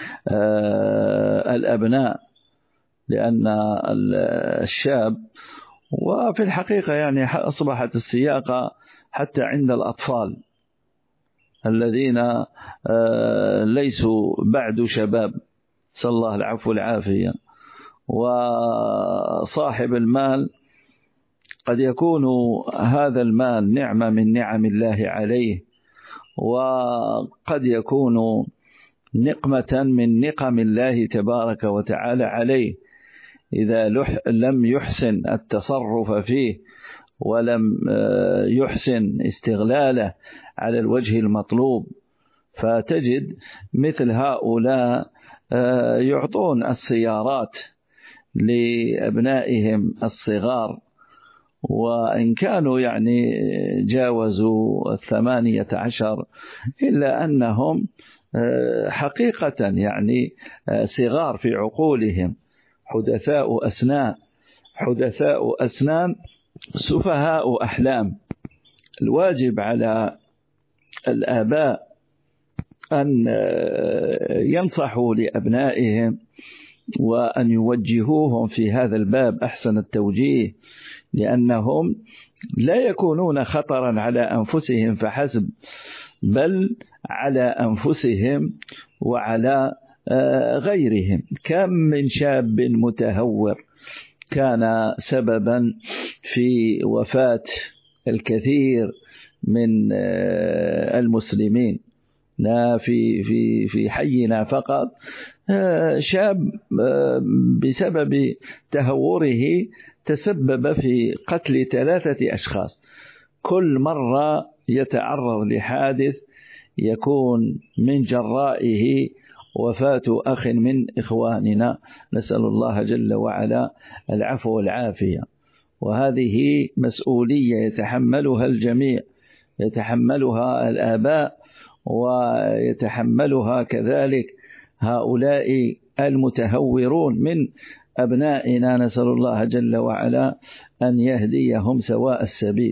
[SPEAKER 3] الأبناء، لأن الشاب، وفي الحقيقة يعني أصبحت السياقة حتى عند الأطفال الذين ليسوا بعد شباب، صلى الله العفو والعافية. وصاحب المال قد يكون هذا المال نعمة من نعم الله عليه، وقد يكون نقمة من نقم الله تبارك وتعالى عليه إذا لم يحسن التصرف فيه ولم يحسن استغلاله على الوجه المطلوب. فتجد مثل هؤلاء يعطون السيارات لأبنائهم الصغار، وإن كانوا يعني جاوزوا الثمانية عشر، إلا أنهم حقيقة يعني صغار في عقولهم، حدثاء أسنان حدثاء أسنان سفهاء أحلام. الواجب على الآباء أن ينصحوا لأبنائهم وأن يوجهوهم في هذا الباب أحسن التوجيه، لأنهم لا يكونون خطرا على أنفسهم فحسب، بل على أنفسهم وعلى غيرهم. كم من شاب متهور كان سببا في وفاة الكثير من المسلمين، لا في في في حينا فقط، شاب بسبب تهوره تسبب في قتل ثلاثة أشخاص. كل مرة يتعرض لحادث يكون من جرائه وفاة أخ من إخواننا، نسأل الله جل وعلا العفو والعافية. وهذه مسؤولية يتحملها الجميع، يتحملها الآباء ويتحملها كذلك هؤلاء المتهورون من أبنائنا، نسأل الله جل وعلا أن يهديهم سواء السبيل.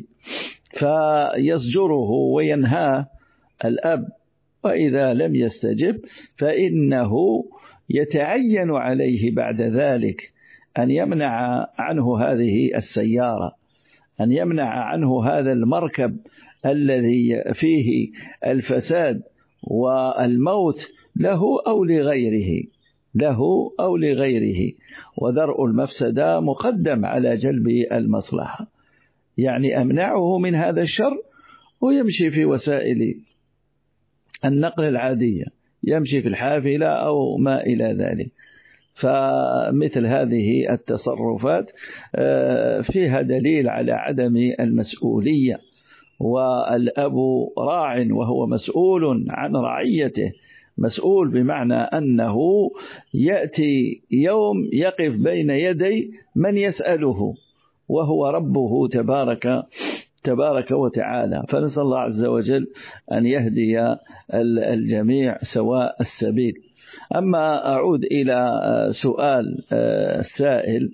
[SPEAKER 3] فيزجره وينهاه الأب، وإذا لم يستجب فإنه يتعين عليه بعد ذلك أن يمنع عنه هذه السيارة، أن يمنع عنه هذا المركب الذي فيه الفساد والموت له أو لغيره له أو لغيره ودرء المفسدة مقدم على جلب المصلحة. يعني أمنعه من هذا الشر ويمشي في وسائل النقل العادية، يمشي في الحافلة أو ما إلى ذلك. فمثل هذه التصرفات فيها دليل على عدم المسؤولية، والأب راع وهو مسؤول عن رعيته مسؤول بمعنى أنه يأتي يوم يقف بين يدي من يسأله وهو ربه تبارك تبارك وتعالى. فنسأل الله عز وجل أن يهدي الجميع سواء السبيل. أما أعود إلى سؤال السائل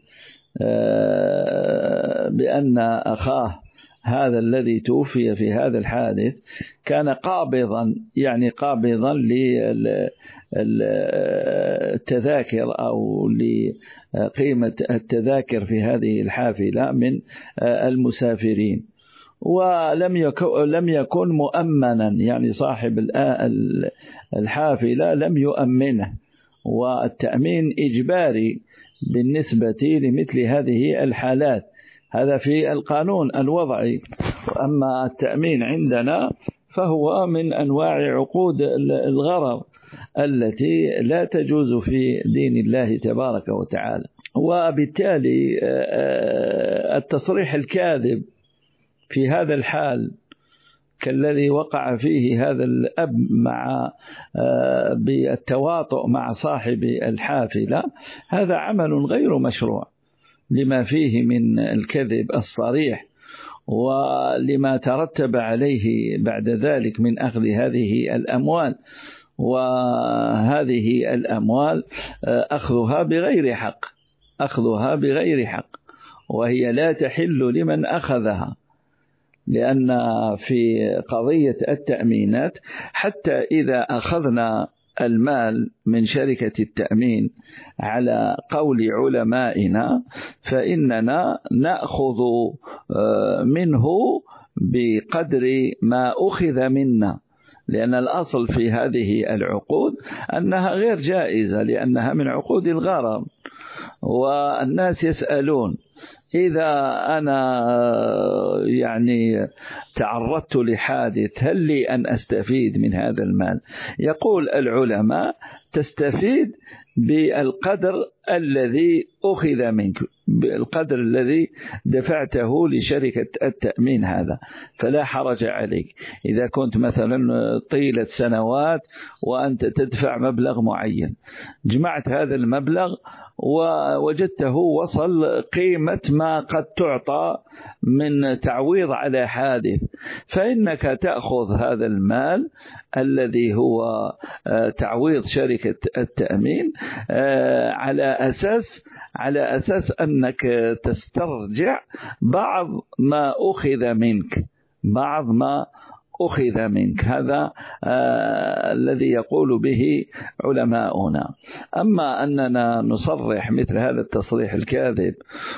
[SPEAKER 3] بأن أخاه هذا الذي توفي في هذا الحادث كان قابضا، يعني قابضا للتذاكر أو لقيمة التذاكر في هذه الحافلة من المسافرين، ولم يكن لم يكن مؤمنا، يعني صاحب الحافلة لم يؤمنه، والتأمين إجباري بالنسبة لمثل هذه الحالات، هذا في القانون الوضعي. وأما التأمين عندنا فهو من أنواع عقود الغرر التي لا تجوز في دين الله تبارك وتعالى. وبالتالي التصريح الكاذب في هذا الحال كالذي وقع فيه هذا الأب مع بالتواطؤ مع صاحب الحافلة، هذا عمل غير مشروع لما فيه من الكذب الصريح ولما ترتب عليه بعد ذلك من أخذ هذه الأموال، وهذه الأموال أخذها بغير حق أخذها بغير حق وهي لا تحل لمن أخذها، لأن في قضية التأمينات حتى إذا أخذنا المال من شركة التأمين على قول علمائنا فإننا نأخذ منه بقدر ما أخذ منا، لأن الأصل في هذه العقود أنها غير جائزة لأنها من عقود الغرر. والناس يسألون إذا أنا يعني تعرضت لحادث هل لي أن أستفيد من هذا المال؟ يقول العلماء تستفيد بالقدر الذي أخذ منك، بالقدر الذي دفعته لشركة التأمين، هذا فلا حرج عليك. إذا كنت مثلا طيلة سنوات وأنت تدفع مبلغ معين، جمعت هذا المبلغ ووجدته وصل قيمة ما قد تعطى من تعويض على حادث، فإنك تأخذ هذا المال الذي هو تعويض شركة التأمين على أساس على أساس أنك تسترجع بعض ما أخذ منك بعض ما أخذ منك هذا آه الذي يقول به علماؤنا. أما أننا نصرح مثل هذا التصريح الكاذب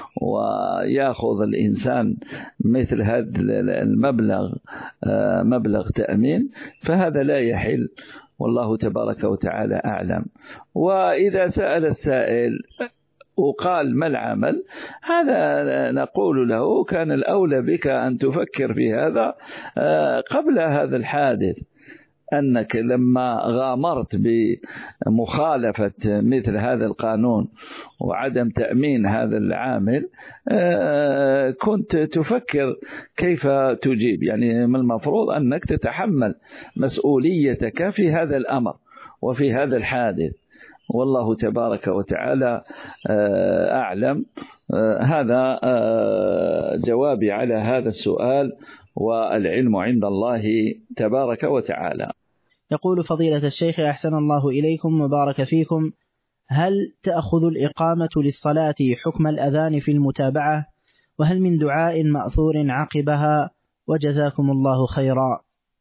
[SPEAKER 3] ويأخذ الإنسان مثل هذا المبلغ آه مبلغ تأمين، فهذا لا يحل، والله تبارك وتعالى أعلم. وإذا سأل السائل وقال ما العمل، هذا نقول له كان الأولى بك أن تفكر في هذا قبل هذا الحادث، أنك لما غامرت بمخالفة مثل هذا القانون وعدم تأمين هذا العامل كنت تفكر كيف تجيب، يعني من المفروض أنك تتحمل مسؤوليتك في هذا الأمر وفي هذا الحادث، والله تبارك وتعالى أعلم. هذا جوابي على هذا السؤال، والعلم عند الله تبارك وتعالى.
[SPEAKER 2] يقول فضيلة الشيخ أحسن الله إليكم وبارك فيكم، هل تأخذ الإقامة للصلاة حكم الأذان في المتابعة؟ وهل من دعاء مأثور عقبها؟ وجزاكم الله خيرا.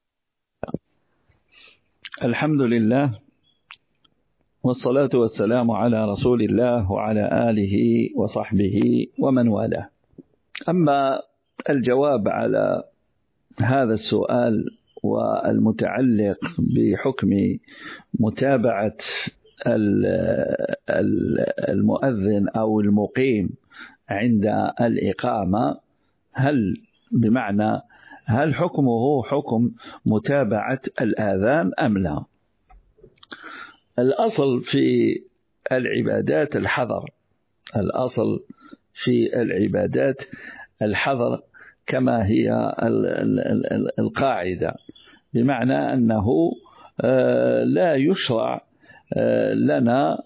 [SPEAKER 3] الحمد لله والصلاة والسلام على رسول الله وعلى آله وصحبه ومن والاه. أما الجواب على هذا السؤال والمتعلق بحكم متابعة المؤذن أو المقيم عند الإقامة، هل بمعنى هل حكمه حكم متابعة الآذان أم لا؟ الأصل في العبادات الحظر، الأصل في العبادات الحظر كما هي القاعدة، بمعنى أنه لا يشرع لنا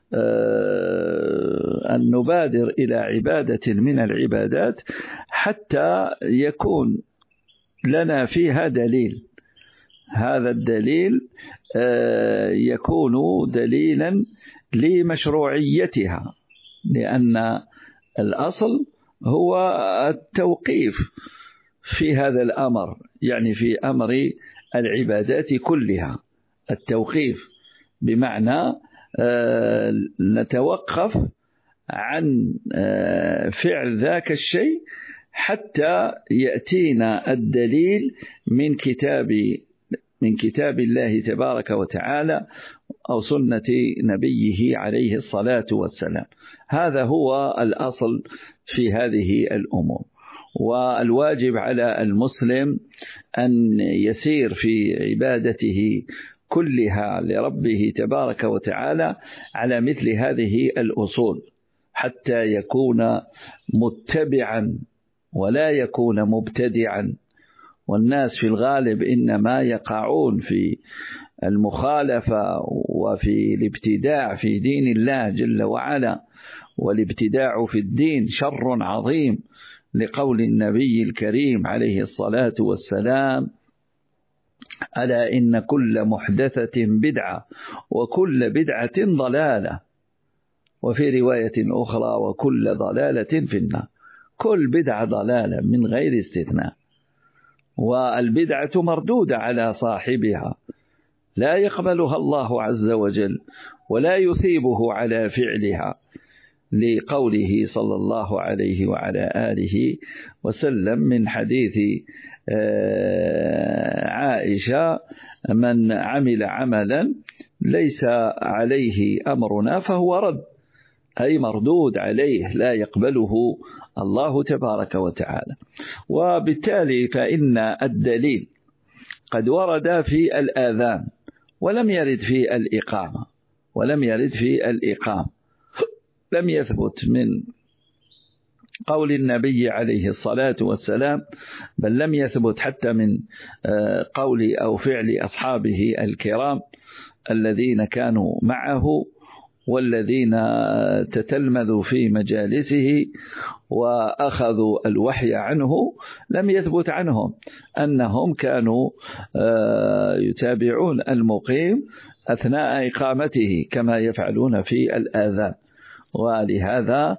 [SPEAKER 3] أن نبادر إلى عبادة من العبادات حتى يكون لنا فيها دليل. هذا الدليل يكون دليلا لمشروعيتها، لأن الأصل هو التوقيف في هذا الأمر، يعني في أمر العبادات كلها التوقيف، بمعنى نتوقف عن فعل ذاك الشيء حتى يأتينا الدليل من كتاب من كتاب الله تبارك وتعالى أو سنة نبيه عليه الصلاة والسلام. هذا هو الأصل في هذه الأمور. والواجب على المسلم أن يسير في عبادته كلها لربه تبارك وتعالى على مثل هذه الأصول، حتى يكون متبعا ولا يكون مبتدعا. والناس في الغالب إنما يقعون في المخالفة وفي الابتداع في دين الله جل وعلا، والابتداع في الدين شر عظيم، لقول النبي الكريم عليه الصلاة والسلام: ألا إن كل محدثة بدعة وكل بدعة ضلالة، وفي رواية أخرى: وكل ضلالة في النار. كل بدعة ضلالة من غير استثناء، والبدعة مردودة على صاحبها، لا يقبلها الله عز وجل ولا يثيبه على فعلها، لقوله صلى الله عليه وعلى آله وسلم من حديث عائشة: من عمل عملا ليس عليه أمرنا فهو رد، أي مردود عليه لا يقبله الله تبارك وتعالى. وبالتالي فإن الدليل قد ورد في الآذان ولم يرد في الإقامة، ولم يرد في الإقامة لم يثبت من قول النبي عليه الصلاة والسلام، بل لم يثبت حتى من قول أو فعل أصحابه الكرام الذين كانوا معه والذين تتلمذوا في مجالسه وأخذوا الوحي عنه. لم يثبت عنهم أنهم كانوا يتابعون المقيم أثناء إقامته كما يفعلون في الآذان، ولهذا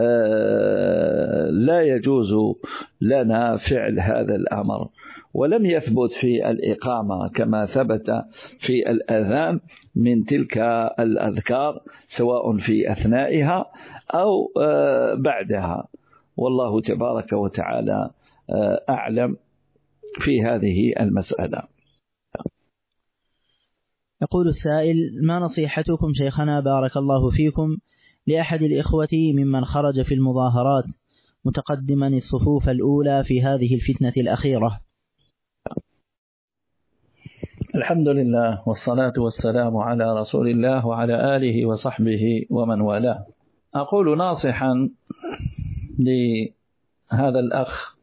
[SPEAKER 3] لا يجوز لنا فعل هذا الأمر. ولم يثبت في الإقامة كما ثبت في الأذان من تلك الأذكار، سواء في أثنائها أو بعدها، والله تبارك وتعالى أعلم في هذه المسألة.
[SPEAKER 2] يقول السائل: ما نصيحتكم شيخنا بارك الله فيكم لأحد الإخوة ممن خرج في المظاهرات متقدما الصفوف الأولى في هذه الفتنة الأخيرة؟
[SPEAKER 3] الحمد لله والصلاة والسلام على رسول الله وعلى آله وصحبه ومن والاه. أقول ناصحا لهذا الأخ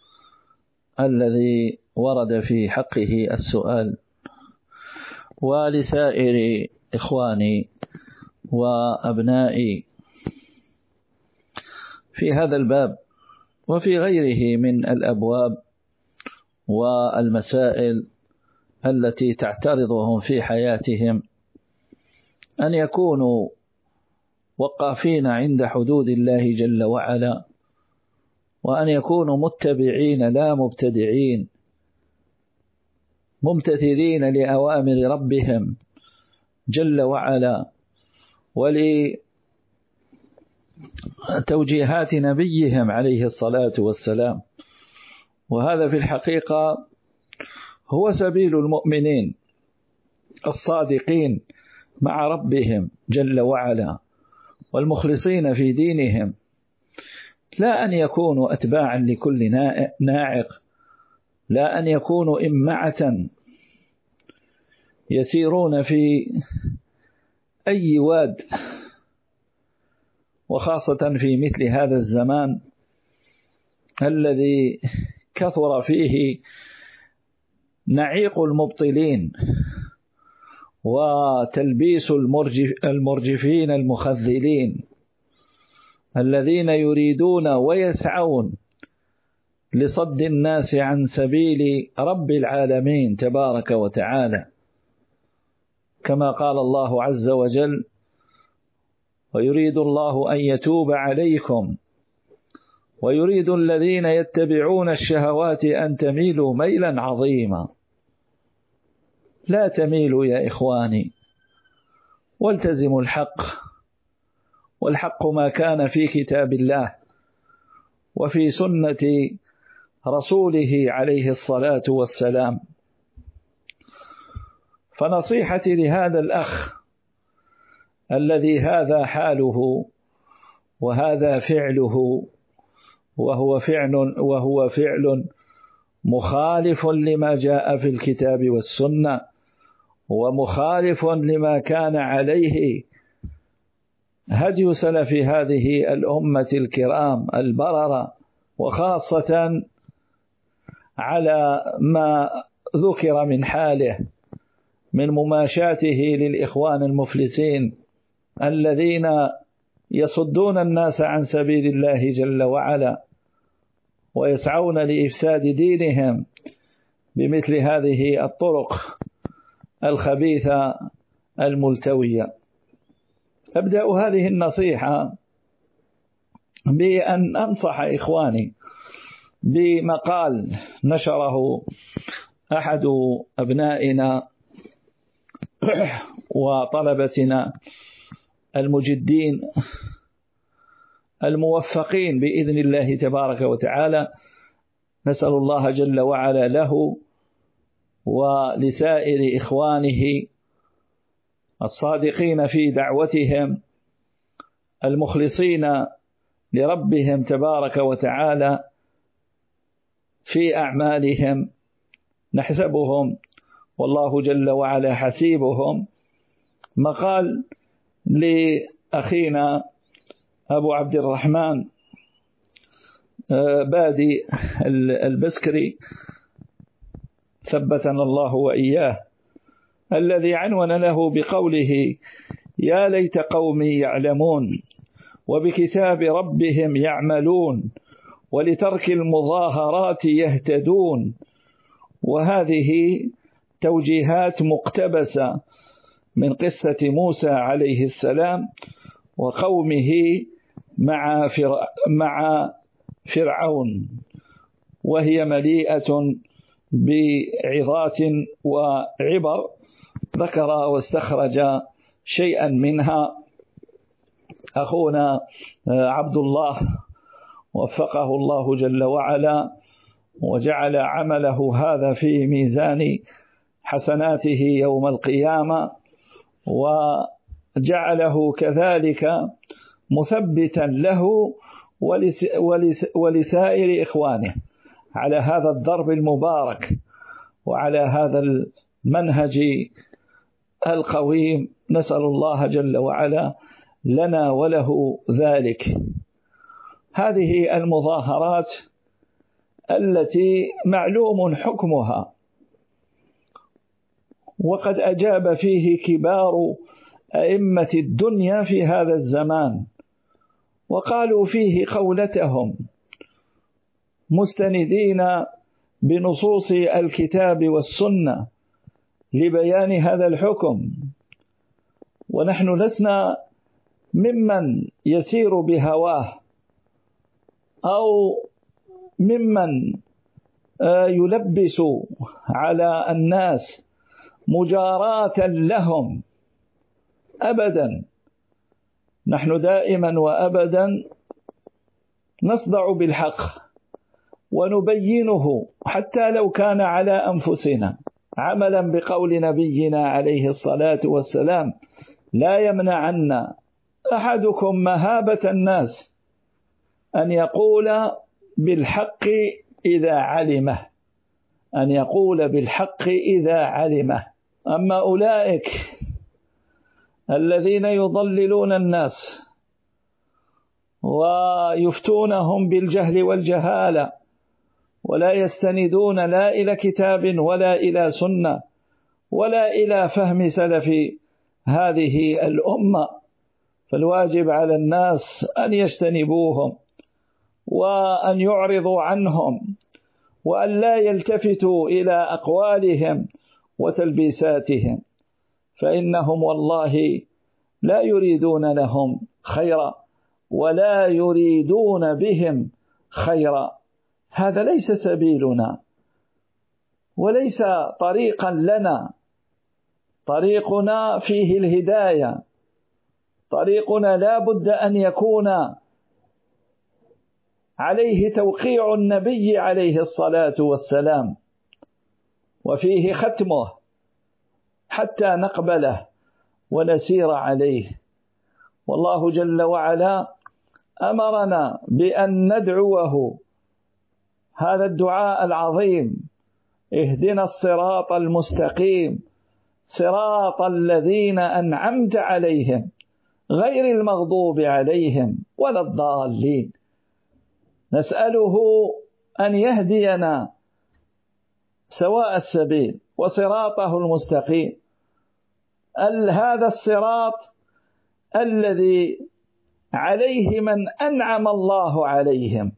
[SPEAKER 3] الذي ورد في حقه السؤال، ولسائر إخواني وأبنائي في هذا الباب وفي غيره من الأبواب والمسائل التي تعترضهم في حياتهم، أن يكونوا وقافين عند حدود الله جل وعلا، وأن يكونوا متبعين لا مبتدعين، ممتثلين لأوامر ربهم جل وعلا ولتوجيهات نبيهم عليه الصلاة والسلام. وهذا في الحقيقة هو سبيل المؤمنين الصادقين مع ربهم جل وعلا والمخلصين في دينهم، لا أن يكونوا أتباعا لكل ناعق، لا أن يكونوا إمعة يسيرون في أي واد، وخاصة في مثل هذا الزمان الذي كثر فيه نعيق المبطلين وتلبيس المرجف المرجفين المخذلين الذين يريدون ويسعون لصد الناس عن سبيل رب العالمين تبارك وتعالى، كما قال الله عز وجل: ويريد الله أن يتوب عليكم ويريد الذين يتبعون الشهوات أن تميلوا ميلا عظيما. لا تميلوا يا إخواني، والتزموا الحق، والحق ما كان في كتاب الله وفي سنة رسوله عليه الصلاة والسلام. فنصيحتي لهذا الأخ الذي هذا حاله وهذا فعله وهو فعل وهو فعل مخالف لما جاء في الكتاب والسنة، ومخالف لما كان عليه هدي سلف هذه الأمة الكرام البررة، وخاصة على ما ذكر من حاله من مماشاته للإخوان المفلسين الذين يصدون الناس عن سبيل الله جل وعلا ويسعون لإفساد دينهم بمثل هذه الطرق الخبيثة الملتوية. أبدأ هذه النصيحة بأن أنصح إخواني بمقال نشره أحد أبنائنا وطلبتنا المجدين الموفقين بإذن الله تبارك وتعالى. نسأل الله جل وعلا له ولسائر إخوانه الصادقين في دعوتهم المخلصين لربهم تبارك وتعالى في أعمالهم، نحسبهم والله جل وعلا حسيبهم. مقال لأخينا أبو عبد الرحمن بادي البسكري ثبتنا الله وإياه، الذي عنون له بقوله: يا ليت قومي يعلمون وبكتاب ربهم يعملون ولترك المظاهرات يهتدون. وهذه توجيهات مقتبسة من قصة موسى عليه السلام وقومه مع مع فرعون، وهي مليئة بعظات وعبر، ذكر واستخرج شيئا منها أخونا عبد الله وفقه الله جل وعلا وجعل عمله هذا في ميزان حسناته يوم القيامة، وجعله كذلك مثبتا له ولسائر إخوانه على هذا الضرب المبارك وعلى هذا المنهج القويم. نسأل الله جل وعلا لنا وله ذلك. هذه المظاهرات التي معلوم حكمها، وقد أجاب فيه كبار أئمة الدنيا في هذا الزمان وقالوا فيه قولتهم مستندين بنصوص الكتاب والسنة لبيان هذا الحكم. ونحن لسنا ممن يسير بهواه أو ممن يلبس على الناس مجاراة لهم أبدا. نحن دائما وأبدا نصدع بالحق ونبينه حتى لو كان على أنفسنا، عملا بقول نبينا عليه الصلاة والسلام: لا يمنعن أحدكم مهابة الناس أن يقول بالحق إذا علمه، أن يقول بالحق إذا علمه. أما أولئك الذين يضللون الناس ويفتونهم بالجهل والجهالة ولا يستندون لا إلى كتاب ولا إلى سنة ولا إلى فهم سلف هذه الأمة. فالواجب على الناس أن يجتنبوهم وأن يعرضوا عنهم وأن لا يلتفتوا إلى أقوالهم وتلبيساتهم، فإنهم والله لا يريدون لهم خيرا ولا يريدون بهم خيرا. هذا ليس سبيلنا وليس طريقا لنا. طريقنا فيه الهداية، طريقنا لا بد أن يكون عليه توقيع النبي عليه الصلاة والسلام وفيه ختمه حتى نقبله ونسير عليه. والله جل وعلا أمرنا بأن ندعوه هذا الدعاء العظيم: اهدنا الصراط المستقيم صراط الذين أنعمت عليهم غير المغضوب عليهم ولا الضالين. نسأله أن يهدينا سواء السبيل وصراطه المستقيم، هذا الصراط الذي عليه من أنعم الله عليهم،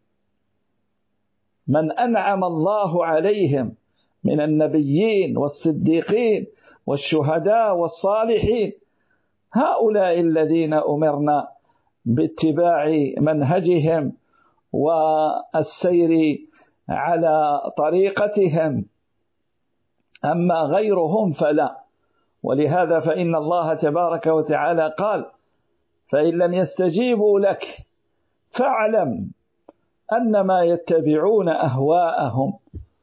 [SPEAKER 3] من أنعم الله عليهم من النبيين والصديقين والشهداء والصالحين. هؤلاء الذين أمرنا باتباع منهجهم والسير على طريقتهم، أما غيرهم فلا. ولهذا فإن الله تبارك وتعالى قال: فإن لم يستجيبوا لك فاعلم أنما يتبعون أهواءهم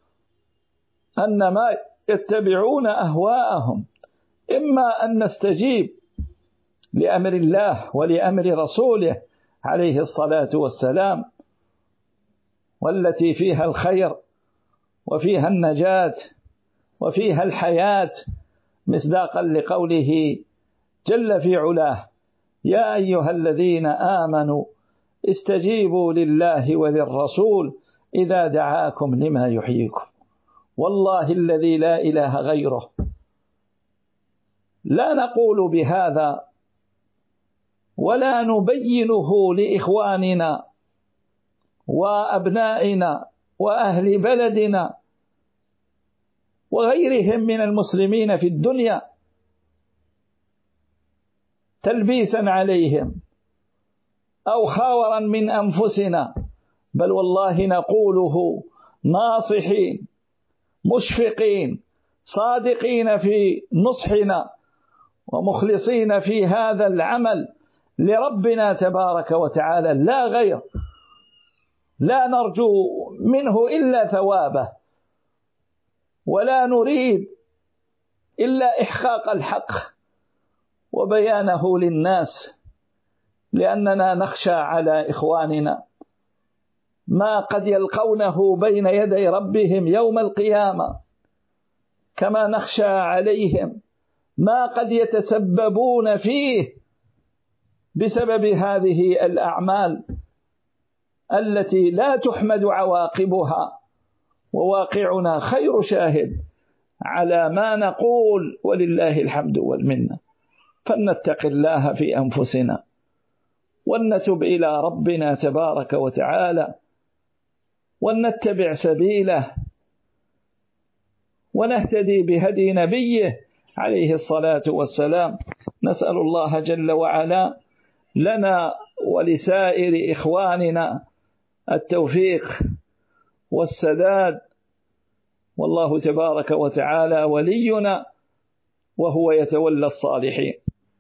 [SPEAKER 3] أنما يتبعون أهواءهم إما أن نستجيب لأمر الله ولأمر رسوله عليه الصلاة والسلام، والتي فيها الخير وفيها النجاة وفيها الحياة، مصداقا لقوله جل في علاه: يا أيها الذين آمنوا استجيبوا لله وللرسول إذا دعاكم لما يحييكم. والله الذي لا إله غيره لا نقول بهذا ولا نبينه لإخواننا وأبنائنا وأهل بلدنا وغيرهم من المسلمين في الدنيا تلبيسا عليهم أو خاورا من أنفسنا، بل والله نقوله ناصحين مشفقين صادقين في نصحنا ومخلصين في هذا العمل لربنا تبارك وتعالى لا غير، لا نرجو منه إلا ثوابه ولا نريد إلا إحقاق الحق وبيانه للناس، لأننا نخشى على إخواننا ما قد يلقونه بين يدي ربهم يوم القيامة، كما نخشى عليهم ما قد يتسببون فيه بسبب هذه الأعمال التي لا تحمد عواقبها. وواقعنا خير شاهد على ما نقول، ولله الحمد والمنة. فلنتق الله في أنفسنا ولنتب إلى ربنا تبارك وتعالى ولنتبع سبيله ونهتدي بهدي نبيه عليه الصلاة والسلام. نسأل الله جل وعلا لنا ولسائر إخواننا التوفيق والسداد، والله تبارك وتعالى ولينا وهو يتولى الصالحين.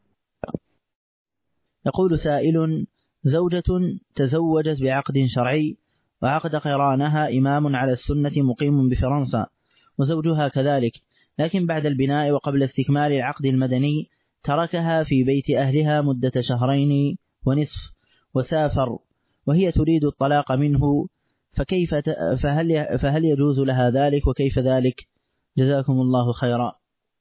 [SPEAKER 2] يقول سائل: زوجة تزوجت بعقد شرعي وعقد قرانها إمام على السنة مقيم بفرنسا وزوجها كذلك، لكن بعد البناء وقبل استكمال العقد المدني تركها في بيت أهلها مدة شهرين ونصف وسافر وهي تريد الطلاق منه، فكيف فهل, فهل يجوز لها ذلك وكيف ذلك؟ جزاكم الله خيرا.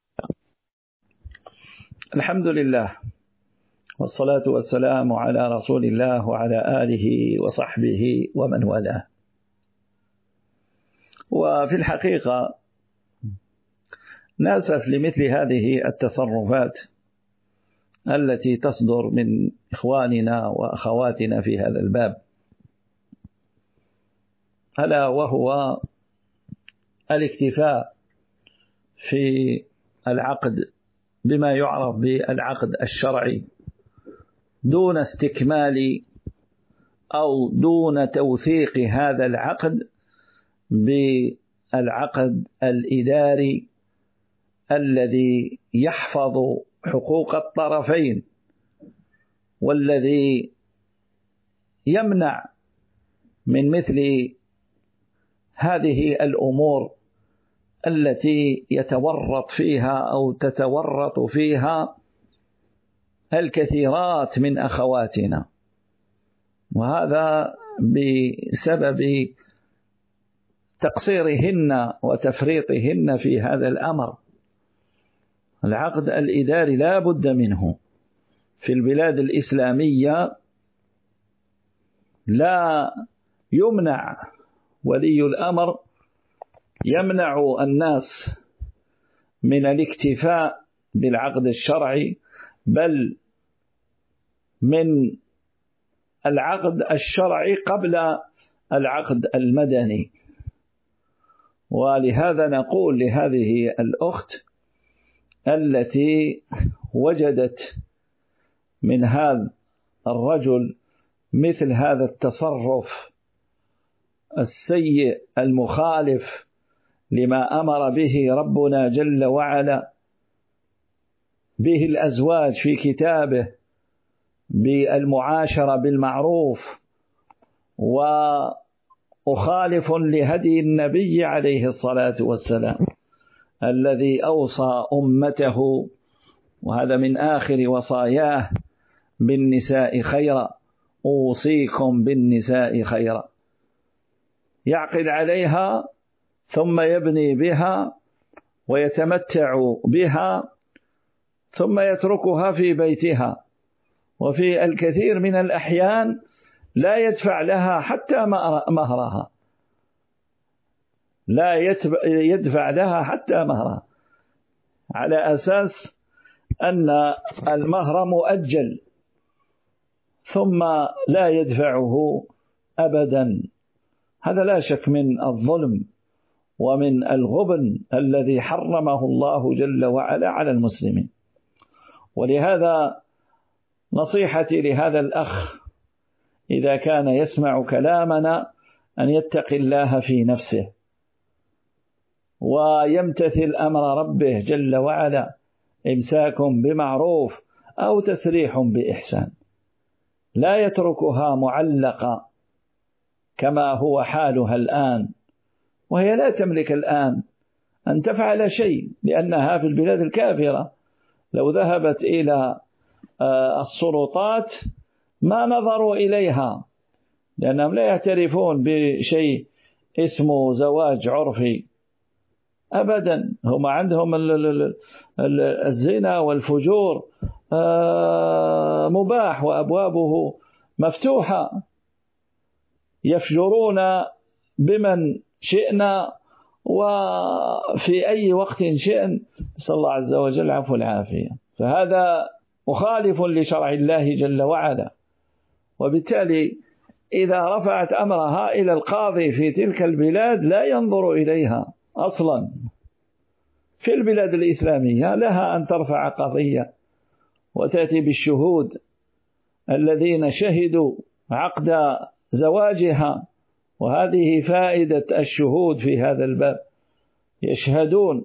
[SPEAKER 3] الحمد لله والصلاة والسلام على رسول الله وعلى آله وصحبه ومن والاه. وفي الحقيقة نأسف لمثل هذه التصرفات التي تصدر من إخواننا وأخواتنا في هذا الباب، ألا وهو الاكتفاء في العقد بما يعرف بالعقد الشرعي دون استكمال أو دون توثيق هذا العقد بالعقد الإداري الذي يحفظ حقوق الطرفين، والذي يمنع من مثل هذه الأمور التي يتورط فيها أو تتورط فيها الكثيرات من أخواتنا، وهذا بسبب تقصيرهن وتفريطهن في هذا الأمر. العقد الإداري لا بد منه في البلاد الإسلامية، لا يمنع ولي الأمر يمنع الناس من الاكتفاء بالعقد الشرعي، بل من العقد الشرعي قبل العقد المدني. ولهذا نقول لهذه الأخت التي وجدت من هذا الرجل مثل هذا التصرف السيء المخالف لما أمر به ربنا جل وعلا به الأزواج في كتابه بالمعاشرة بالمعروف، وأخالف لهدي النبي عليه الصلاة والسلام الذي أوصى أمته، وهذا من آخر وصاياه، بالنساء خيرا، أوصيكم بالنساء خيرا. يعقد عليها ثم يبني بها ويتمتع بها ثم يتركها في بيتها، وفي الكثير من الأحيان لا يدفع لها حتى مهرها، لا يدفع لها حتى مهرها، على أساس أن المهر مؤجل ثم لا يدفعه أبدا. هذا لا شك من الظلم ومن الغبن الذي حرمه الله جل وعلا على المسلمين. ولهذا نصيحتي لهذا الأخ إذا كان يسمع كلامنا أن يتقي الله في نفسه ويمتثل أمر ربه جل وعلا، إمساك بمعروف أو تسريح بإحسان، لا يتركها معلقة كما هو حالها الآن، وهي لا تملك الآن أن تفعل شيء، لأنها في البلاد الكافرة لو ذهبت إلى السلطات ما نظروا إليها، لأنهم لا يعترفون بشيء اسمه زواج عرفي أبدا. هم عندهم الزنا والفجور مباح وأبوابه مفتوحة، يفجرون بمن شئنا وفي أي وقت شئن، نسأل الله عز وجل العفو والعافية. فهذا مخالف لشرع الله جل وعلا، وبالتالي إذا رفعت أمرها إلى القاضي في تلك البلاد لا ينظر إليها أصلا. في البلاد الإسلامية لها أن ترفع قضية وتأتي بالشهود الذين شهدوا عقد زواجها، وهذه فائدة الشهود في هذا الباب، يشهدون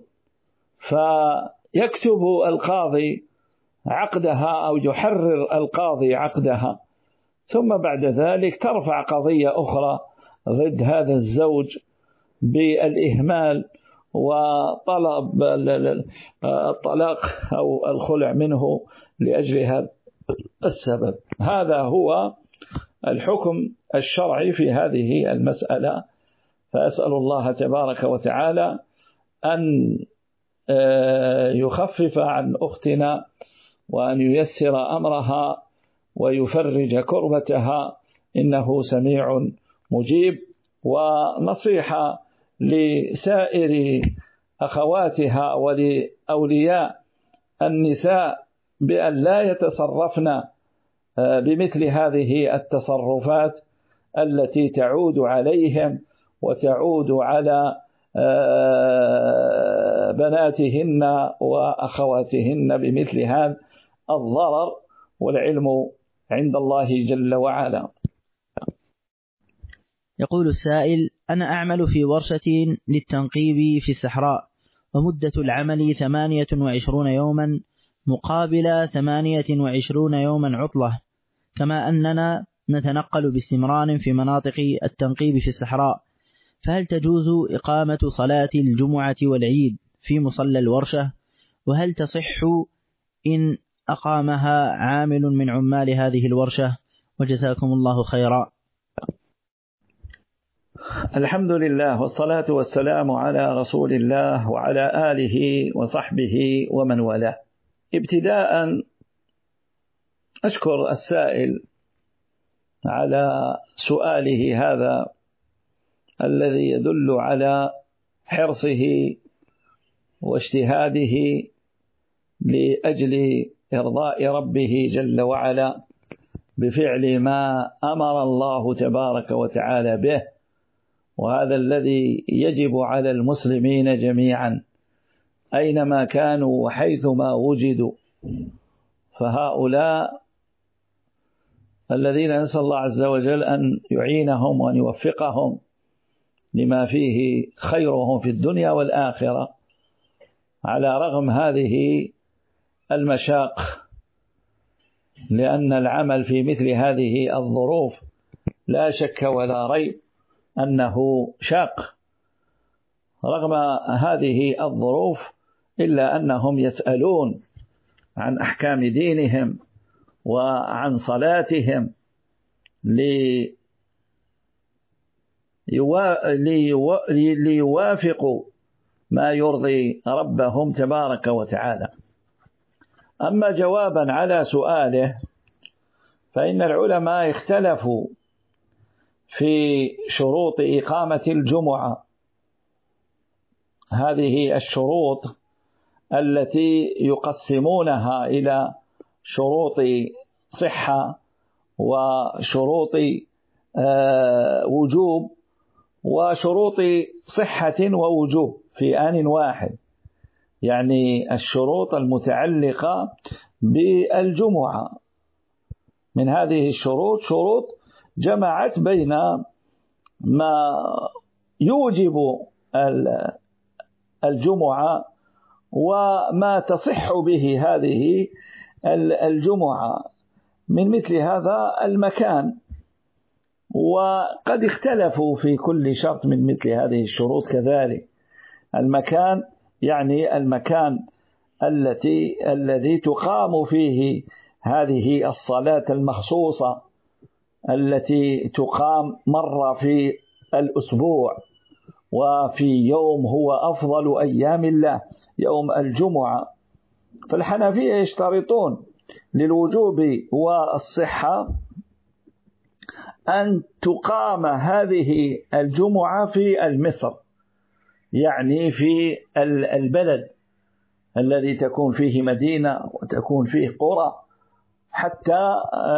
[SPEAKER 3] فيكتب القاضي عقدها أو يحرر القاضي عقدها، ثم بعد ذلك ترفع قضية أخرى ضد هذا الزوج بالإهمال وطلب الطلاق أو الخلع منه لأجل هذا السبب. هذا هو الحكم الشرعي في هذه المسألة. فأسأل الله تبارك وتعالى أن يخفف عن أختنا وأن ييسر أمرها ويفرج كربتها، إنه سميع مجيب. ونصيحة لسائر أخواتها ولأولياء النساء بأن لا يتصرفن بمثل هذه التصرفات التي تعود عليهم وتعود على بناتهن وأخواتهن بمثل هذا الضرر، والعلم عند الله جل وعلا.
[SPEAKER 2] يقول السائل: أنا أعمل في ورشة للتنقيب في الصحراء، ومدة العمل ثمانية وعشرون يوما مقابل ثمانية وعشرون يوما عطلة، كما أننا نتنقل باستمرار في مناطق التنقيب في الصحراء، فهل تجوز إقامة صلاة الجمعة والعيد في مصلى الورشة؟ وهل تصح إن أقامها عامل من عمال هذه الورشة؟ وجزاكم الله خيرا.
[SPEAKER 3] الحمد لله والصلاة والسلام على رسول الله وعلى آله وصحبه ومن والاه. ابتداء أشكر السائل على سؤاله هذا الذي يدل على حرصه واجتهاده لأجل إرضاء ربه جل وعلا بفعل ما أمر الله تبارك وتعالى به، وهذا الذي يجب على المسلمين جميعا أينما كانوا وحيثما وجدوا. فهؤلاء الذين نسأل الله عز وجل أن يعينهم وأن يوفقهم لما فيه خيرهم في الدنيا والآخرة، على رغم هذه المشاق، لأن العمل في مثل هذه الظروف لا شك ولا ريب أنه شاق، رغم هذه الظروف إلا أنهم يسألون عن أحكام دينهم وعن صلاتهم ليوافقوا ما يرضي ربهم تبارك وتعالى. أما جوابا على سؤاله، فإن العلماء اختلفوا في شروط إقامة الجمعة، هذه الشروط التي يقسمونها إلى شروط صحة وشروط وجوب وشروط صحة ووجوب في آن واحد، يعني الشروط المتعلقة بالجمعة. من هذه الشروط شروط جمعت بين ما يوجب الجمعة وما تصح به هذه الجمعة من مثل هذا المكان، وقد اختلفوا في كل شرط من مثل هذه الشروط كذلك. المكان يعني المكان التي الذي تقام فيه هذه الصلاة المخصوصة التي تقام مرة في الأسبوع وفي يوم هو أفضل أيام الله، يوم الجمعة. فالحنفية يشترطون للوجوب والصحة أن تقام هذه الجمعة في المصر، يعني في البلد الذي تكون فيه مدينة وتكون فيه قرى، حتى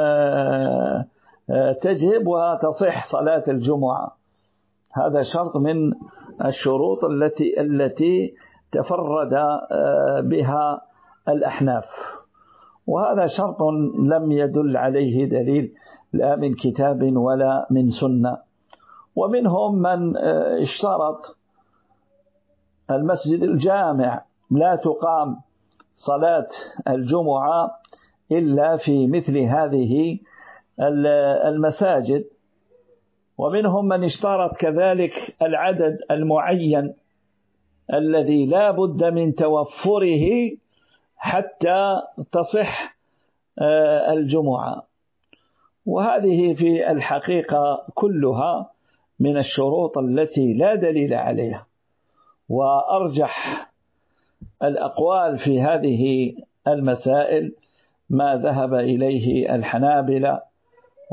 [SPEAKER 3] تجب وتصح صلاة الجمعة. هذا شرط من الشروط التي التي تفرد بها الأحناف، وهذا شرط لم يدل عليه دليل لا من كتاب ولا من سنة. ومنهم من اشترط المسجد الجامع لا تقام صلاة الجمعة إلا في مثل هذه المساجد. ومنهم من اشترط كذلك العدد المعين الذي لا بد من توفره حتى تصح الجمعة، وهذه في الحقيقة كلها من الشروط التي لا دليل عليها. وأرجح الأقوال في هذه المسائل ما ذهب إليه الحنابلة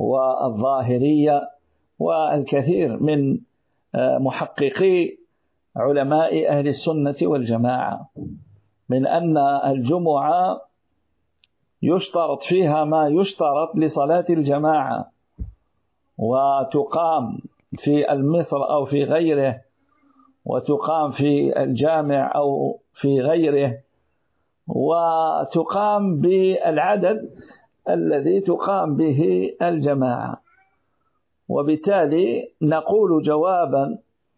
[SPEAKER 3] والظاهرية والكثير من محققي علماء أهل السنة والجماعة من أن الجمعة يشترط فيها ما يشترط لصلاة الجماعة، وتقام في المصر أو في غيره، وتقام في الجامع أو في غيره، وتقام بالعدد الذي تقام به الجماعة. وبالتالي نقول جوابا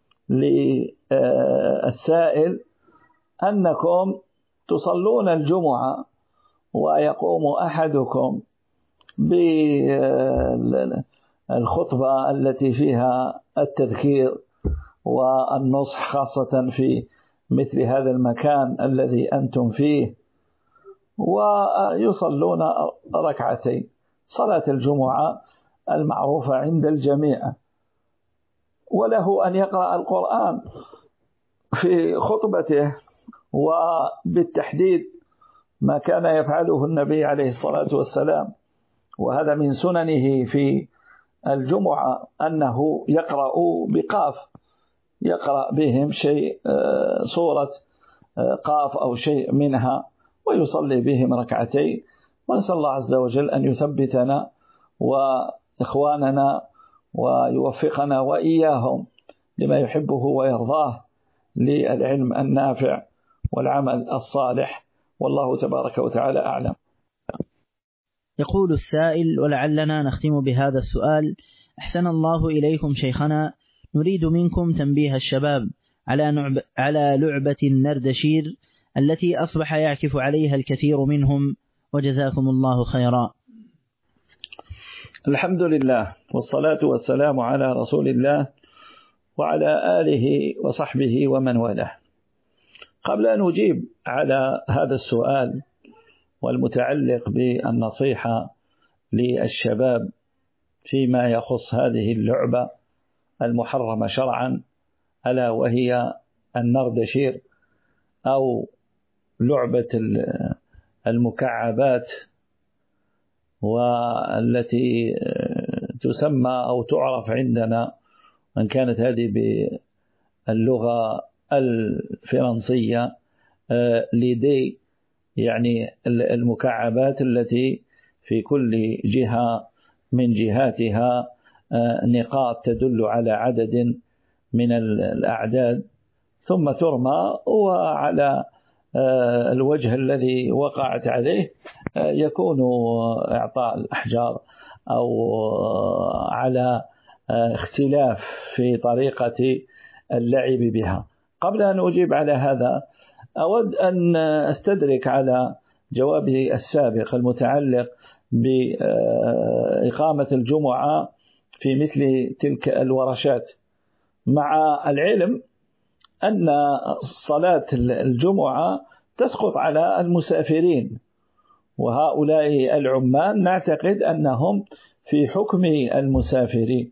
[SPEAKER 3] للسائل أنكم تصلون الجمعة ويقوم أحدكم بالخطبة التي فيها التذكير والنصح، خاصة في مثل هذا المكان الذي أنتم فيه، ويصلون ركعتين صلاة الجمعة المعروفة عند الجميع، وله أن يقرأ القرآن في خطبته، وبالتحديد ما كان يفعله النبي عليه الصلاة والسلام، وهذا من سننه في الجمعة أنه يقرأ بقاف، يقرأ بهم شيء سورة قاف أو شيء منها ويصلي بهم ركعتين. ونسأل الله عز وجل أن يثبتنا وإخواننا ويوفقنا وإياهم لما يحبه ويرضاه للعلم النافع والعمل الصالح، والله تبارك وتعالى أعلم.
[SPEAKER 2] يقول السائل، ولعلنا نختم بهذا السؤال: أحسن الله إليكم شيخنا، نريد منكم تنبيه الشباب على على لعبة النردشير التي أصبح يعكف عليها الكثير منهم، وجزاكم الله خيرا.
[SPEAKER 3] الحمد لله، والصلاة والسلام على رسول الله وعلى آله وصحبه ومن والاه. قبل أن أجيب على هذا السؤال والمتعلق بالنصيحة للشباب فيما يخص هذه اللعبة المحرمة شرعا، ألا وهي النردشير أو لعبة المكعبات، والتي تسمى أو تعرف عندنا من كانت هذه باللغة الفرنسية ليدي، يعني المكعبات التي في كل جهة من جهاتها نقاط تدل على عدد من الأعداد، ثم ترمى، وعلى الوجه الذي وقعت عليه يكون إعطاء الأحجار أو على اختلاف في طريقة اللعب بها. قبل أن أجيب على هذا أود أن أستدرك على جوابي السابق المتعلق بإقامة الجمعة في مثل تلك الورشات، مع العلم أن صلاة الجمعة تسقط على المسافرين، وهؤلاء العمال نعتقد أنهم في حكم المسافرين،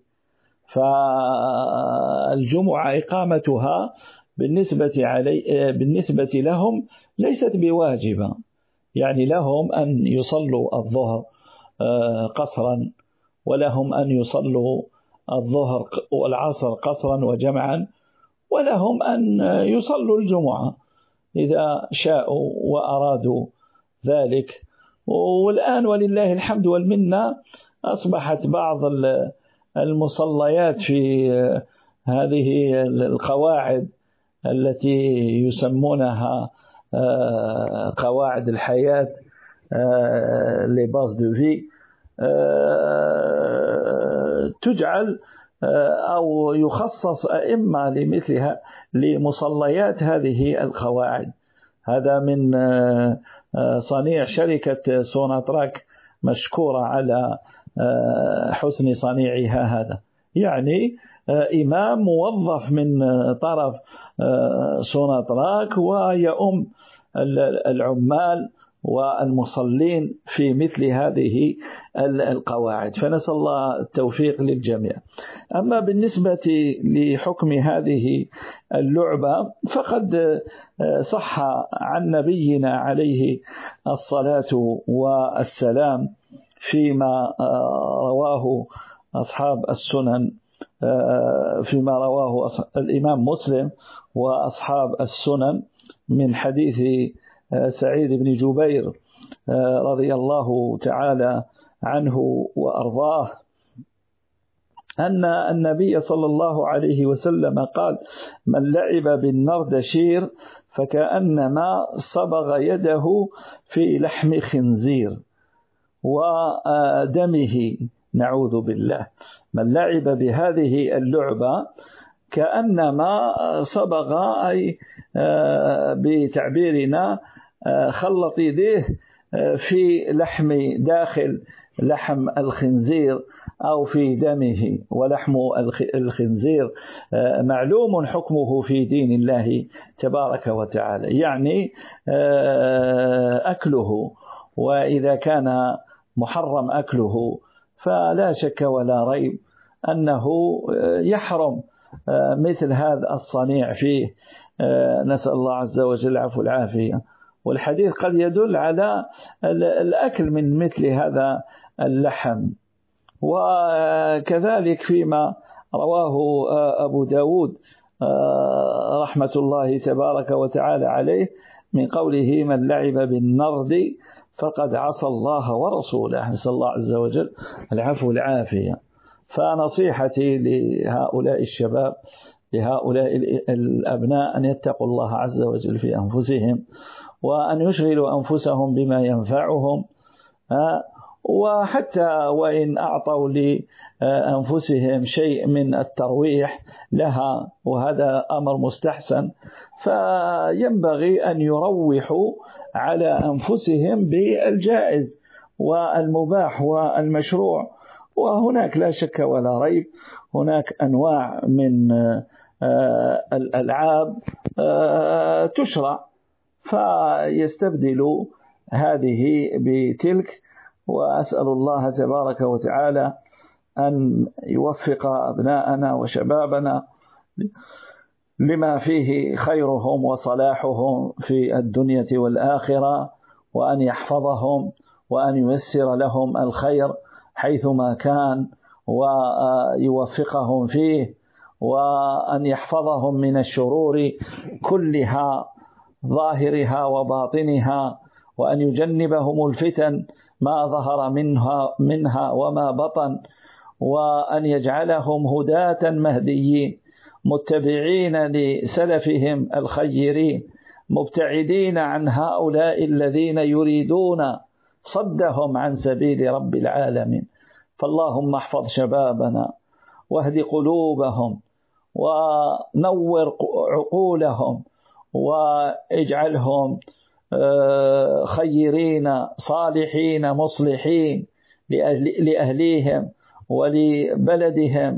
[SPEAKER 3] فالجمعة إقامتها بالنسبة علي بالنسبة لهم ليست بواجبة، يعني لهم أن يصلوا الظهر قصرا، ولهم أن يصلوا الظهر والعصر قصرا وجمعا، ولهم أن يصلوا الجمعة إذا شاءوا وأرادوا ذلك. والآن ولله الحمد والمنة أصبحت بعض المصليات في هذه القواعد التي يسمونها قواعد الحياة لباس دو في تجعل أو يخصص أئمة لمثلها لمصليات هذه القواعد. هذا من صنيع شركة سوناتراك، مشكورة على حسن صنيعها هذا، يعني إمام موظف من طرف سوناتراك ويؤم العمال والمصلين في مثل هذه القواعد، فنسأل الله التوفيق للجميع. أما بالنسبة لحكم هذه اللعبة فقد صح عن نبينا عليه الصلاة والسلام فيما رواه أصحاب السنن، فيما رواه الإمام مسلم وأصحاب السنن من حديث سعيد بن جبير رضي الله تعالى عنه وأرضاه أن النبي صلى الله عليه وسلم قال: من لعب بالنردشير فكأنما صبغ يده في لحم خنزير ودمه، نعوذ بالله. من لعب بهذه اللعبة كأنما صبغ، أي بتعبيرنا خلط يديه في لحم، داخل لحم الخنزير أو في دمه. ولحم الخنزير معلوم حكمه في دين الله تبارك وتعالى، يعني أكله، وإذا كان محرم أكله فلا شك ولا ريب أنه يحرم مثل هذا الصنيع فيه. نسأل الله عز وجل العفو والعافية. والحديث قد يدل على الأكل من مثل هذا اللحم. وكذلك فيما رواه أبو داود رحمة الله تبارك وتعالى عليه من قوله: من لعب بالنرد فقد عصى الله ورسوله. نسأل الله عز وجل العفو والعافية. فنصيحتي لهؤلاء الشباب، لهؤلاء الأبناء، أن يتقوا الله عز وجل في أنفسهم، وأن يشغلوا أنفسهم بما ينفعهم، وحتى وإن أعطوا لأنفسهم شيء من الترويح لها، وهذا أمر مستحسن، فينبغي أن يروحوا على أنفسهم بالجائز والمباح والمشروع. وهناك لا شك ولا ريب هناك أنواع من الألعاب تشرع، فيستبدلوا هذه بتلك. وأسأل الله تبارك وتعالى أن يوفق أبناءنا وشبابنا لما فيه خيرهم وصلاحهم في الدنيا والآخرة، وأن يحفظهم وأن ييسر لهم الخير حيثما كان ويوفقهم فيه، وأن يحفظهم من الشرور كلها ظاهرها وباطنها، وأن يجنبهم الفتن ما ظهر منها منها وما بطن، وأن يجعلهم هداة مهديين متبعين لسلفهم الخيرين، مبتعدين عن هؤلاء الذين يريدون صدهم عن سبيل رب العالمين. فاللهم احفظ شبابنا واهد قلوبهم ونور عقولهم، واجعلهم خيرين صالحين مصلحين لأهليهم ولبلدهم،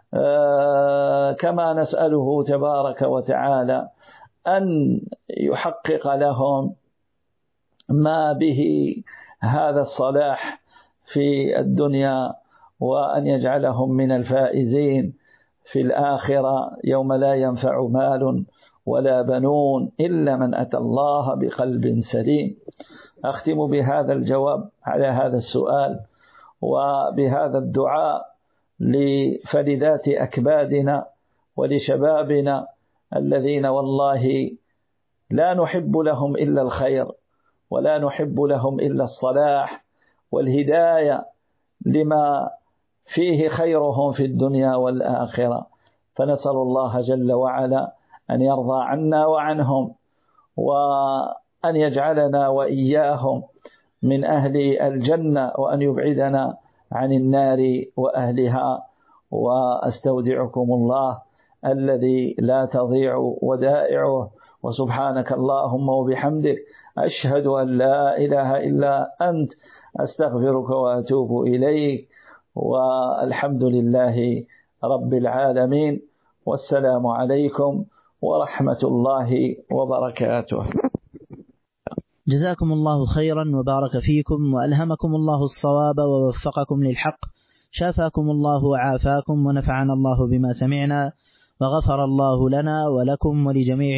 [SPEAKER 3] كما نسأله تبارك وتعالى أن يحقق لهم ما به هذا الصلاح في الدنيا، وأن يجعلهم من الفائزين في الآخرة يوم لا ينفع مال ولا بنون إلا من أتى الله بقلب سليم. أختم بهذا الجواب على هذا السؤال وبهذا الدعاء لفلذات أكبادنا ولشبابنا الذين والله لا نحب لهم إلا الخير، ولا نحب لهم إلا الصلاح والهداية لما فيه خيرهم في الدنيا والآخرة. فنسأل الله جل وعلا أن يرضى عنا وعنهم، وأن يجعلنا وإياهم من أهل الجنة، وأن يبعدنا عن النار وأهلها. وأستودعكم الله الذي لا تضيع ودائعه، وسبحانك اللهم وبحمدك أشهد أن لا إله إلا أنت أستغفرك وأتوب إليك. والحمد لله رب العالمين، والسلام عليكم ورحمة الله وبركاته.
[SPEAKER 2] جزاكم الله خيرا وبارك فيكم، وألهمكم الله الصواب ووفقكم للحق، شافاكم الله وعافاكم، ونفعنا الله بما سمعنا، وغفر الله لنا ولكم ولجميع